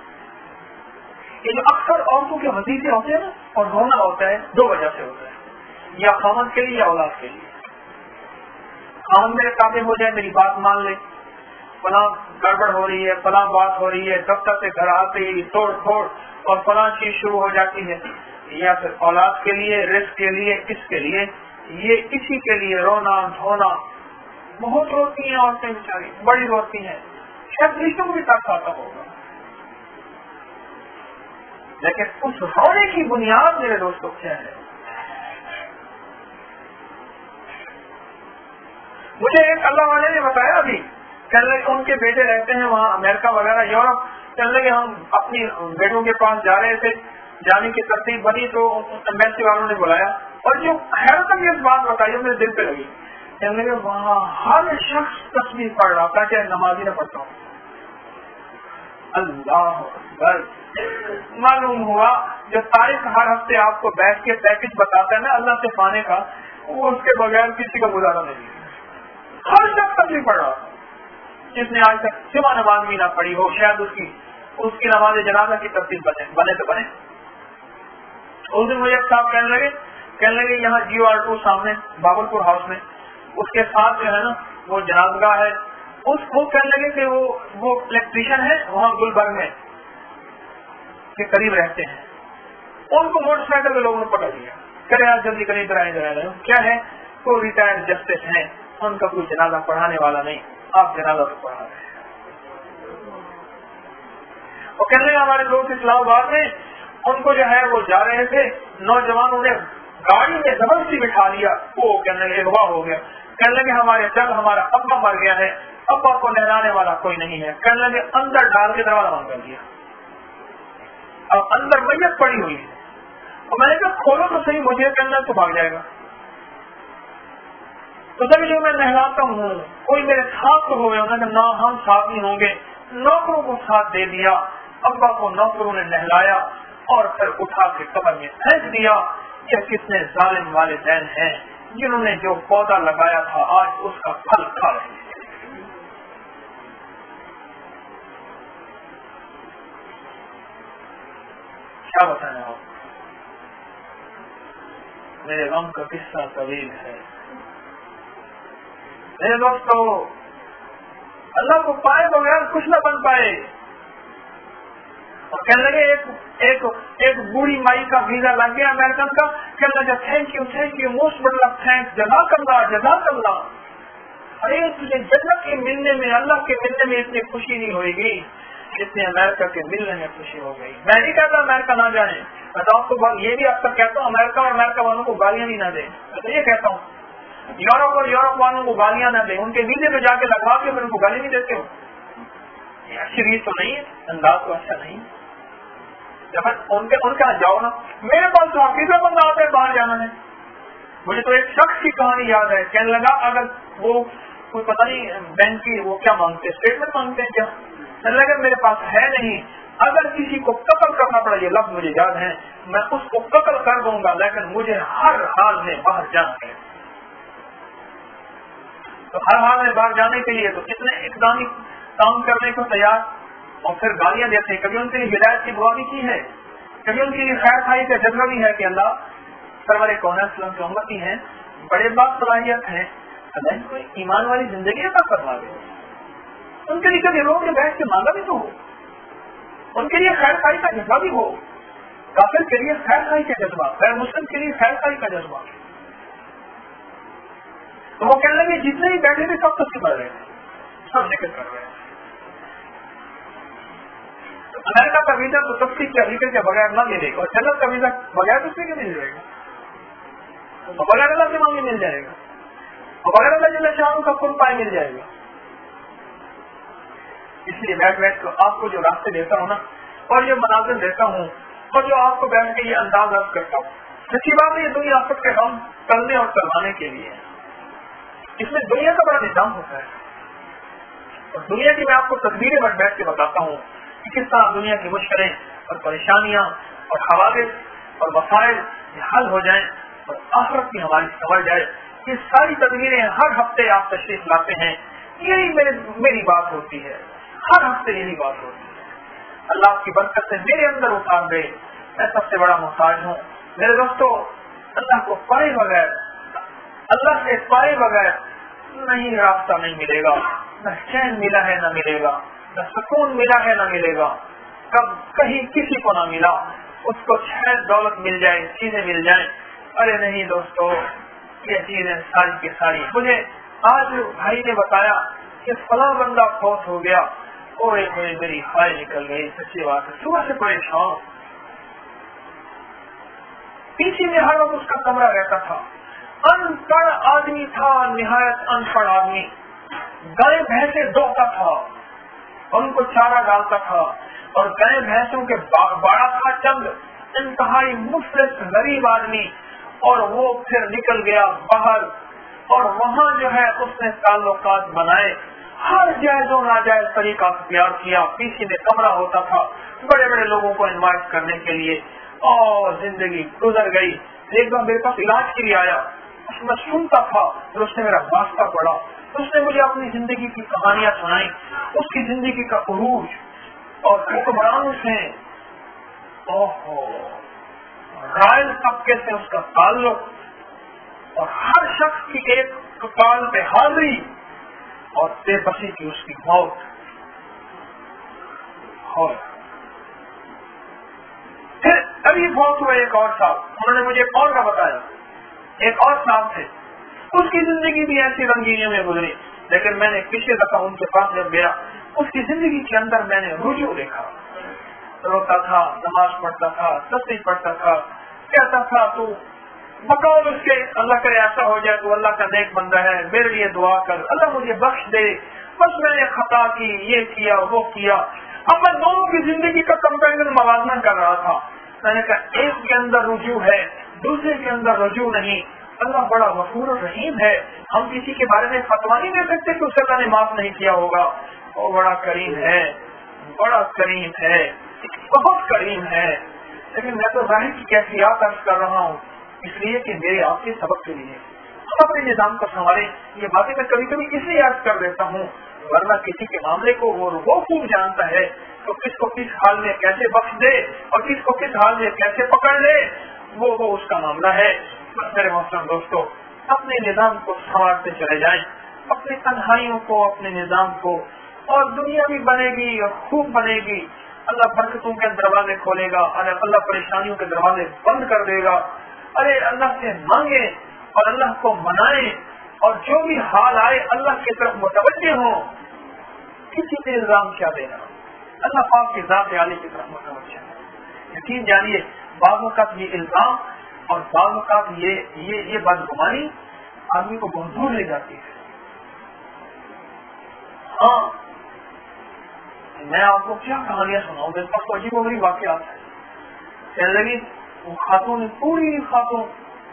یہ جو اکثر عورتوں کے وظیفے ہوتے ہیں نا اور رونا ہوتا ہے دو وجہ سے ہوتا ہے یا خامد کے لیے یا اولاد کے لیے. خامد میرے قابل ہو جائے میری بات مان لے فلاں گڑبڑ ہو رہی ہے فلاں بات ہو رہی ہے دفتر سے گھر آتے ہی توڑ پھوڑ اور فلاں چیز شروع ہو جاتی ہے. یا پھر اولاد کے لیے رزق کے لیے کس کے لیے یہ اسی کے لیے رونا دھونا. بہت روتی ہیں عورتیں بیچاری بڑی روتی ہیں. شاید رشتوں کو بھی تک آتا ہوگا لیکن اس رونے کی بنیاد میرے دوستوں کیا ہے. مجھے ایک اللہ والے نے بتایا ابھی کہنے لگے ان کے بیٹے رہتے ہیں وہاں امریکہ وغیرہ یورپ. کہنے لگے ہم اپنی بیٹوں کے پاس جا رہے تھے جانے کی ترتیب بنی تو ایمبیسی والوں نے بلایا اور جو حیرت میں اس بات بتائی میرے دل پہ لگی. کہنے لگے وہاں ہر شخص تصویر پڑھ رہا تھا چاہے نمازی نہ پڑھتا ہوں. اللہ اکبر. معلوم ہوا جو تاریخ ہر ہفتے آپ کو بیٹھ کے پیکج بتاتا ہے نا اللہ سے پانے کا وہ اس کے بغیر کسی کا گزارا نہیں. ہر شخص تصویر پڑھ رہا تھا جس نے آج تک جمعہ نماز بھی نہ پڑھی ہو شاید اس کی اس کی نماز جنازہ کی ترتیب بنے بنے تو بنے. اس دن مجھے صاحب کہنے لگے کہنے لگے یہاں جیو آر ٹو سامنے باگلپور ہاؤس میں اس کے ساتھ جو ہے نا وہ جنازگاہ ہے. اس کو کہنے لگے کہ وہ وہ الیکٹریشین ہے وہاں گلبرگ میں کے قریب رہتے ہیں. ان کو موٹر سائیکل کے لوگوں نے پکڑ لیا. کرے آج جلدی کریں ادھر آئے ادھر آئے کیا ہے کوئی ریٹائرڈ جسٹس ہیں ان کا کوئی جنازہ پڑھانے والا نہیں آپ جنازہ تو پڑھا رہے ہیں. اور کہنے لگے ہمارے دوست اسلام آباد میں ان کو جو ہے وہ جا رہے تھے نوجوانوں نے گاڑی میں زبردستی بٹھا لیا وہ کہنے لگے اغوا ہو گیا. کہنے لگے ہمارے جب ہمارا ابا مر گیا ہے ابا کو نہلانے والا کوئی نہیں ہے. کہنے لگے اندر ڈال کے دروازہ بند کر دیا اب اندر میت پڑی ہوئی ہے. اور میں نے کہا کھولو تو صحیح مجھے کے اندر تو بھاگ جائے گا. تو جب جو میں نہلاتا ہوں کوئی میرے ساتھ تو ہو گیا انہوں نے نہ ہم ساتھ نہیں ہوں گے. نوکروں کو ساتھ دے دیا ابا کو نوکروں نے نہلایا اور پھر اٹھا کے قبر میں پھینک دیا. یہ کتنے ظالم والدین ہیں جنہوں نے جو پودا لگایا تھا آج اس کا پھل کھا رہے ہیں. کیا بتانا آپ میرے غم کا قصہ طویل ہے. میرے دوستو اللہ کو پائے بغیر کچھ نہ بن پائے. اور کہنے لگے ایک ایک ایک بوڑھی مائی کا ویزا لگ گیا امریکن کا. کہنے لگا thank you thank you most بڑا تھینک جزاک اللہ جزاک اللہ. ارے تجھے جنت کے ملنے میں اللہ کے ملنے میں اتنی خوشی نہیں ہوئے گی جتنے امریکہ کے ملنے میں خوشی ہو گئی. میں نہیں کہتا امریکہ نہ جانے میں تو آپ کو یہ بھی اکثر کہتا ہوں امریکہ اور امریکہ والوں کو گالیاں بھی نہ دیں. میں تو یہ کہتا ہوں یورپ اور یورپ والوں کو گالیاں نہ دیں. ان کے ویزے پہ جا کے لگوا کے پھر ان کو گالی نہیں دیتے ہو. یہ اچھی ریت تو نہیں ہے انداز تو اچھا نہیں. جب ان کے ان کے جاؤ نا میرے پاس تو حقیقت بندہ آتا ہے باہر جانا ہے. مجھے تو ایک شخص کی کہانی یاد ہے کہنے لگا اگر وہ کوئی پتہ نہیں بینک کی وہ کیا مانگتے اسٹیٹمنٹ مانگتے ہیں کیا. کہنے لگا میرے پاس ہے نہیں اگر کسی کو قتل کرنا پڑا، یہ لفظ مجھے یاد ہے، میں اس کو قتل کر دوں گا لیکن مجھے ہر حال میں باہر جانا ہے۔ تو ہر حال میں باہر جانے کے لیے تو کتنے اقدامی کام کرنے کو تیار، اور پھر گالیاں دیتے ہیں۔ کبھی ان کے لیے ہدایت کی دعا بھی کی ہے، کبھی ان کے لیے خیر خائی کا جذبہ بھی ہے کہ اللہ سرور کون وسلم کی امتی ہیں، بڑے بات صلاحیت ہے، اللہ ان کو ایمان والی زندگی عطا فرما دے۔ ان کے لیے کبھی رو کے بیٹھ کے مانگا بھی تو ہو، ان کے لیے خیر خائی کا جذبہ بھی ہو، کافر کے لیے خیر خائی کا جذبہ، غیر مسلم کے لیے خیر خائی کا جذبہ۔ تو وہ کہنے لگے جتنے بھی بیٹھے تھے سب سب سے بڑھ رہے ہیں، سب ذکر کر رہے ہیں۔ امریکہ کا ویزا تو تفصیل کے ذکر کے بغیر نہ ملے گا، اور جنت کا ویزا بغیر اس کے مل جائے گا، تو بغیر اللہ سے مانگے مل جائے گا، اور بغیر اللہ جل شانہ کا کن پائے مل جائے گا۔ اس لیے بیٹھ بیٹھ کر آپ کو جو راستے دیتا ہوں نا، اور یہ مناظر دیتا ہوں، اور جو آپ کو بیٹھ کے یہ انداز عرض کرتا ہوں، سچی بات ہے یہ دنیا آفت کے کام کرنے اور کروانے کے لیے، اس میں دنیا کا بڑا نظام ہوتا ہے، اور دنیا کی میں آپ کو تصویریں بیٹھ بیٹھ کے بتاتا ہوں کہ کس طرح دنیا کی مشکلیں اور پریشانیاں اور حوادث اور مسائل حل ہو جائیں اور آخرت کی ہماری سمجھ جائے۔ یہ ساری تصویریں ہر ہفتے آپ تشریف لاتے ہیں، یہی میرے میری بات ہوتی ہے، ہر ہفتے یہی بات ہوتی ہے۔ اللہ کی برکت سے میرے اندر اتار دے، میں سب سے بڑا محتاج ہوں۔ میرے دوستو، اللہ کو پائے بغیر، اللہ سے پائے بغیر نہیں راستہ نہیں ملے گا، نہ چین ملا ہے نہ ملے گا، نہ سکون ملا ہے نہ ملے گا۔ کب کہیں کسی کو نہ ملا، اس کو شاید دولت مل جائے، چیزیں مل جائیں، ارے نہیں دوستو، یہ چیزیں ساری کی ساری۔ مجھے آج بھائی نے بتایا کہ فلاں بندہ فوت ہو گیا، اوے ہوئے میری ہائے نکل گئی، سچی بات ہے، صبح سے پریشان۔ پیچھے میں ہر وقت اس کا کمرہ رہتا تھا، ان پڑھ آدمی تھا، نہایت ان پڑھ آدمی، گائے بھینسیں دوہتا تھا، ان کو چارہ ڈالتا تھا، اور گائے بھینسوں کے باڑا تھا چند، انتہائی مفلس غریب آدمی، اور وہ پھر نکل گیا باہر، اور وہاں جو ہے اس نے تعلقات بنائے، ہر جائز و ناجائز طریقہ اختیار کیا۔ پیچھے میں کمرہ ہوتا تھا بڑے بڑے لوگوں کو انوائٹ کرنے کے لیے، اور زندگی گزر گئی۔ ایک بار میرے پاس علاج کے لیے آیا، میں سنتا تھا، پھر اس نے میرا واسطہ پڑا، اس نے مجھے اپنی زندگی کی کہانیاں سنائی، اس کی زندگی کا عروج، اور حکمرانوں سے، اوہو، رائل طبقے سے اس کا تعلق، اور ہر شخص کی ایک کال پہ حاضری، اور بے بسی کی اس کی موت۔ اور پھر ابھی بہت ہوئے ایک اور صاحب، انہوں نے مجھے اور کا بتایا، ایک اور صاحب تھے، اس کی زندگی بھی ایسی رنگینیوں میں گزری، لیکن میں نے پچھلے دفعہ ان کے پاس جب گیا، اس کی زندگی کے اندر میں نے رجوع دیکھا، روتا تھا، نماز پڑھتا تھا، تسبیح پڑھتا تھا، کہتا تھا تو بقول اس کے اللہ کرے ایسا ہو جائے تو اللہ کا نیک بندہ ہے، میرے لیے دعا کر، اللہ مجھے بخش دے، بس میں نے خطا کی، یہ کیا وہ کیا۔ اب میں دونوں کی زندگی کا کمپیریزن موازنہ کر رہا تھا، میں نے کہا ایک کے اندر رجوع ہے، دوسرے کے اندر رجوع نہیں۔ اللہ بڑا غفور الرحیم ہے، ہم کسی کے بارے میں فتوا نہیں دے سکتے کہ اسے اللہ نے معاف نہیں کیا ہوگا، وہ بڑا کریم ہے، بڑا کریم ہے، بہت کریم ہے۔ لیکن میں تو ظاہر کی کیفیات عرض کر رہا ہوں، اس لیے کہ میرے آپ کے سبق کے لیے ہم اپنے نظام کو سنبھالیں۔ یہ باتیں میں کبھی کبھی اس لیے عرض کر دیتا ہوں، ورنہ کسی کے معاملے کو وہ وہ خوب جانتا ہے تو کس کو کس حال میں کیسے بخش دے اور کس کو کس حال میں کیسے پکڑ لے، وہ وہ اس کا معاملہ ہے۔ میرے محترم دوستو، اپنے نظام کو سنوارتے چلے جائیں، اپنی تنہائیوں کو، اپنے نظام کو، اور دنیا بھی بنے گی اور خوب بنے گی۔ اللہ برکتوں کے دروازے کھولے گا، اللہ پریشانیوں کے دروازے بند کر دے گا۔ ارے اللہ سے مانگے اور اللہ کو منائیں، اور جو بھی حال آئے اللہ کی طرف متوجہ ہوں، کسی پہ الزام کیا دینا، اللہ پاک کی ذات عالی کی طرف متوجہ ہے۔ یقین جانیے بعض اوقات یہ الزام اور بعض اوقات یہ یہ یہ بدگمانی آدمی کو بہت دور لے جاتی ہے۔ ہاں، میں آپ کو کیا کہانیاں سناؤں، میرے پاس عجیب و غریب واقعات ہے۔ کہنے لگی وہ خاتون، پوری خاتون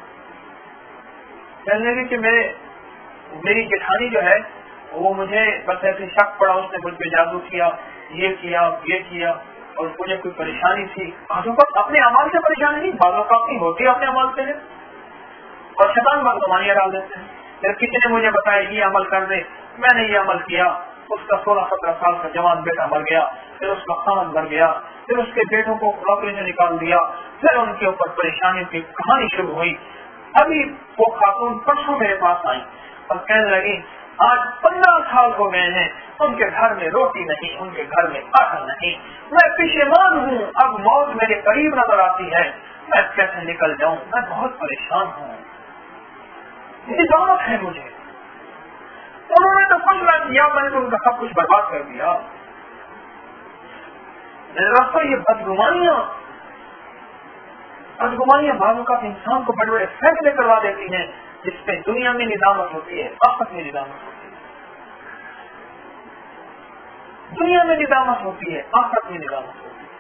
کہنے لگی کہ میرے میری جٹھانی جو ہے وہ مجھے بس ایسے شک پڑا، اس نے مجھ پہ جادو کیا، یہ کیا یہ کیا۔ اور مجھے کوئی پریشانی تھی، بعض اوقات اپنے عمل سے پریشانی نہیں، بعض اوقات نہیں ہوتی اپنے عمل سے ہے، اور شیطان بدگمانیاں ڈال دیتے ہیں. پھر کسی نے مجھے بتایا یہ عمل کر دے، میں نے یہ عمل کیا، اس کا سولہ سترہ سال کا جوان بیٹا مر گیا، پھر اس کا خامد مر گیا، پھر اس کے بیٹوں کو نوکری سے نکال دیا، پھر ان کے اوپر پریشانی کی کہانی شروع ہوئی. ابھی وہ خاتون پرسوں میرے پاس آئی اور کہنے لگی آج پندرہ سال ہو گئے ہیں ان کے گھر میں روٹی نہیں، ان کے گھر میں آٹا نہیں، میں پشیمان ہوں، اب موت میرے قریب نظر آتی ہے، میں کیسے نکل جاؤں، میں بہت پریشان ہوں، یہ ضرورت ہے مجھے. انہوں نے تو کچھ نہ کیا، میں نے تو ان کا سب کچھ برباد کر دیا. راستہ یہ بدگمانیاں بدگمانیاں بعض اوقات انسان کو بڑے بڑے فیصلے کروا دیتی ہیں جس پہ دنیا میں ندامت ہوتی ہے، آخرت میں ندامت ہوتی ہے. دنیا میں ندامت ہوتی ہے، آخرت میں ندامت ہوتی ہے.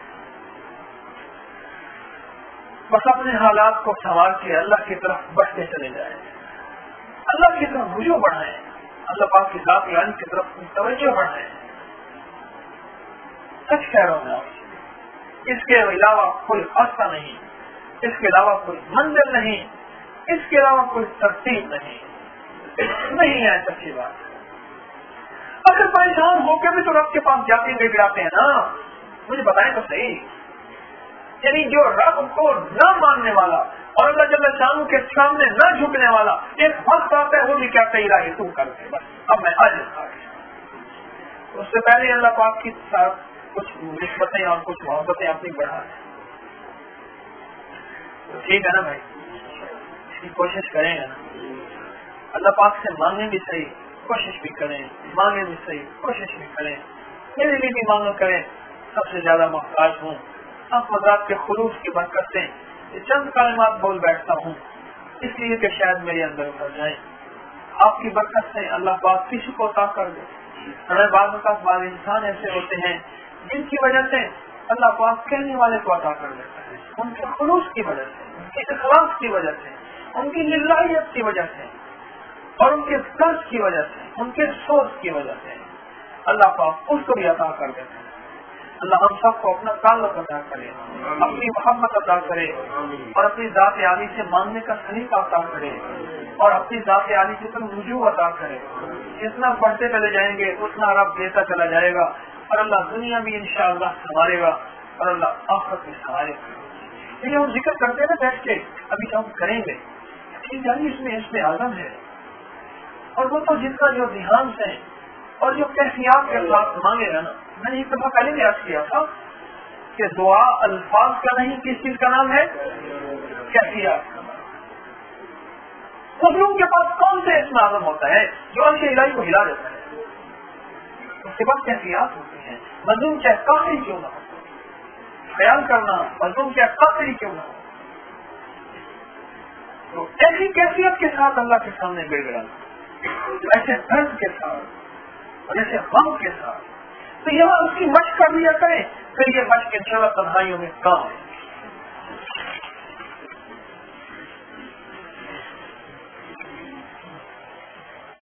بس اپنے حالات کو سنوار کے اللہ کی طرف بڑھتے چلے جائیں، اللہ کی طرف رجوع بڑھائیں، اللہ پاک کی ذات یعنی کی طرف توجہ بڑھائیں. سچ کہہ رہا ہوں میں، اس کے علاوہ کوئی راستہ نہیں، اس کے علاوہ کوئی منزل نہیں، اس کے علاوہ کوئی ترتیب نہیں نہیں ہے. سچی بات ہے. اگر پریشان ہو کے بھی تو رب کے پاس جاتے ہیں گڑاتے ہیں نا، مجھے بتائیں تو صحیح. یعنی جو رب کو نہ ماننے والا اور اللہ جل شانہ کے سامنے نہ جھکنے والا ایک وقت آتا ہے وہ بھی کہتا ہے الہی تو کر دے، بس اب میں عاجز آ گیا. اس سے پہلے اللہ پاک کی ساتھ کچھ نسبتیں اور کچھ محبتیں اپنی بڑھا ہے. تو ٹھیک ہے نا بھائی، اس کی کوشش کریں گے نا. اللہ پاک سے مانگنے بھی صحیح، کوشش بھی کریں، مانگنے بھی صحیح، کوشش بھی کریں. میرے لیے بھی مانگا کریں، سب سے زیادہ محتاج ہوں. آپ حضرات کے خلوص کی برکت سے چند کلمات بول بیٹھتا ہوں اس لیے کہ شاید میرے اندر اتر جائیں. آپ کی برکت سے اللہ پاک کسی کو عطا کر دے. ہمیں بعض اوقات بعض انسان ایسے ہوتے ہیں جن کی وجہ سے اللہ پاک کہنے والے کو عطا کر دیتا ہے، ان کے خلوص کی وجہ سے، ان کے اخلاص کی وجہ سے، ان کی للہیت کی وجہ سے اور ان کے قرض کی وجہ سے، ان کے سوچ کی وجہ سے اللہ پاک اس کو بھی عطا کر دیتا ہے. اللہ ہم سب کو اپنا تعلق عطا کرے، اپنی محبت عطا کرے اور اپنی ذات عالی سے مانگنے کا طریقہ عطا کرے اور اپنی ذات عالی کی طرف رجوع عطا کرے. جتنا پڑھتے چلے جائیں گے اتنا رب دیتا چلا جائے گا اور اللہ دنیا بھی انشاءاللہ سنوارے گا اور اللہ آخرت بھی سنوارے گا. یہ ہم ذکر کرتے ہیں نا بیٹھ کے، ابھی ہم کریں گے جانی اس میں اس میں اعظم ہے. اور وہ تو جس کا جو دھیان سے اور جو کیفیات کے ساتھ مانگے گا نا، میں نے ایک دفعہ پہلے بھی عرض کیا تھا کہ دعا الفاظ کا نہیں، کس چیز کا نام ہے؟ کیفیات کا نام. مظلوم کے پاس کون سے اسم اعظم ہوتا ہے جو عرش الہی کو ہلا دیتا ہے؟ اس کے بعد کیفیات ہوتی ہیں. مظلوم چاہے کافری کیوں نہ ہو، خیال کرنا مظلوم چاہے کافری کیوں نہ ہو، تو ایسی کیفیت کے ساتھ اللہ کے سامنے گڑ گڑانا، ایسے درد کے ساتھ اور ایسے غم کے ساتھ. تو یہاں اس کی مشق کر لیا کریں، پھر یہ مشق انشاءاللہ تنہائیوں میں کام ہے.